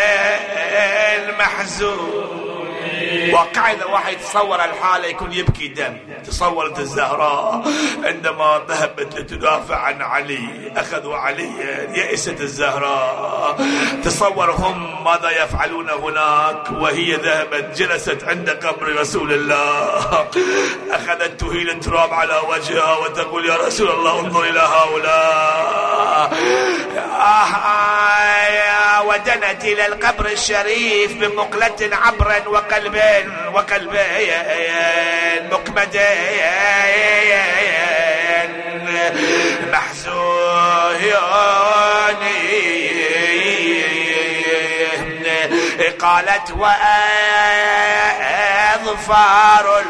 محزون. واقع إذا واحد تصور الحالة يكون يبكي دم. تصورت الزهراء عندما ذهبت لتدافع عن علي، أخذوا عليا، يئست الزهراء. تصور هم ماذا يفعلون هناك وهي ذهبت جلست عند قبر رسول الله، أخذت تهيل التراب على وجهها وتقول يا رسول الله انظر إلى هؤلاء. آه آه ودنت إلى القبر الشريف بمقلة عبرا وقلبين وقلبين مكمدين محزون قالت وأظفار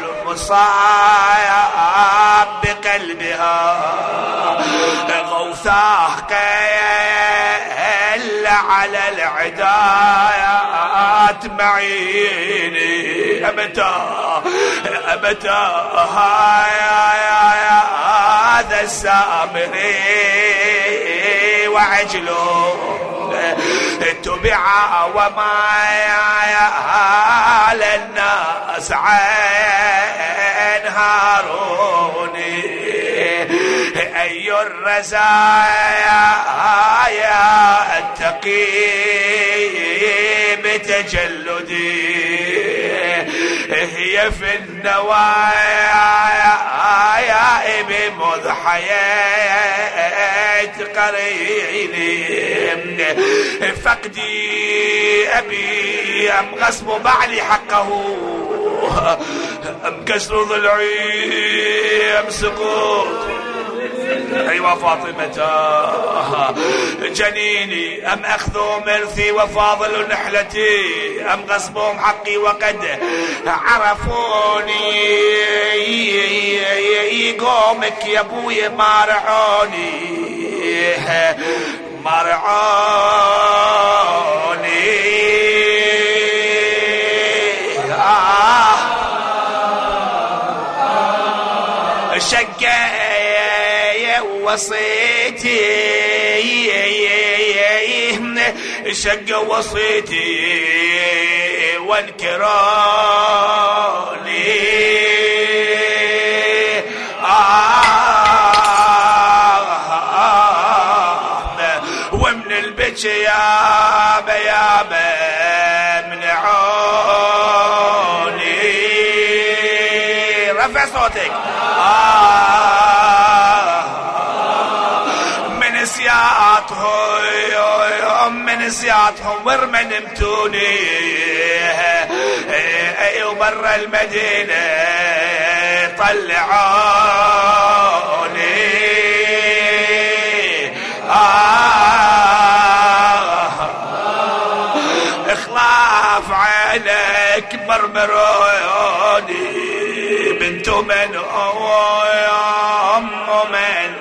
المصاب بقلبها غوثاه كل على العدايات معيني أبتا أبتا هذا السامري وعجله تبع وما للناس عين هاروني أي الرزايا التقي بتجلدي هي في النوايا بمذ حياة قريني فقدي أبي أم غصب بعلي حقه أم كسر ضلعي أم سقوط أيوة فاطمة جنيني أم أخذوا مرثي وفاضل نحلتي أم غصبهم حقي وقد عرفوني قومك يا ابوي مارعوني مارعوني آه شقة وصيتي شق وصيتي وانكراني آه ومن البيت يا بيابا منعوني رفع صوتك نسياتهم من نسياتهم ورمى نمتوني وبرا المدينة طلعوني آه اخلاف عينك مرمروني بنت من أم من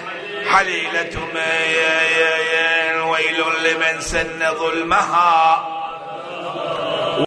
حليلة من ويل لمن سن ظلمها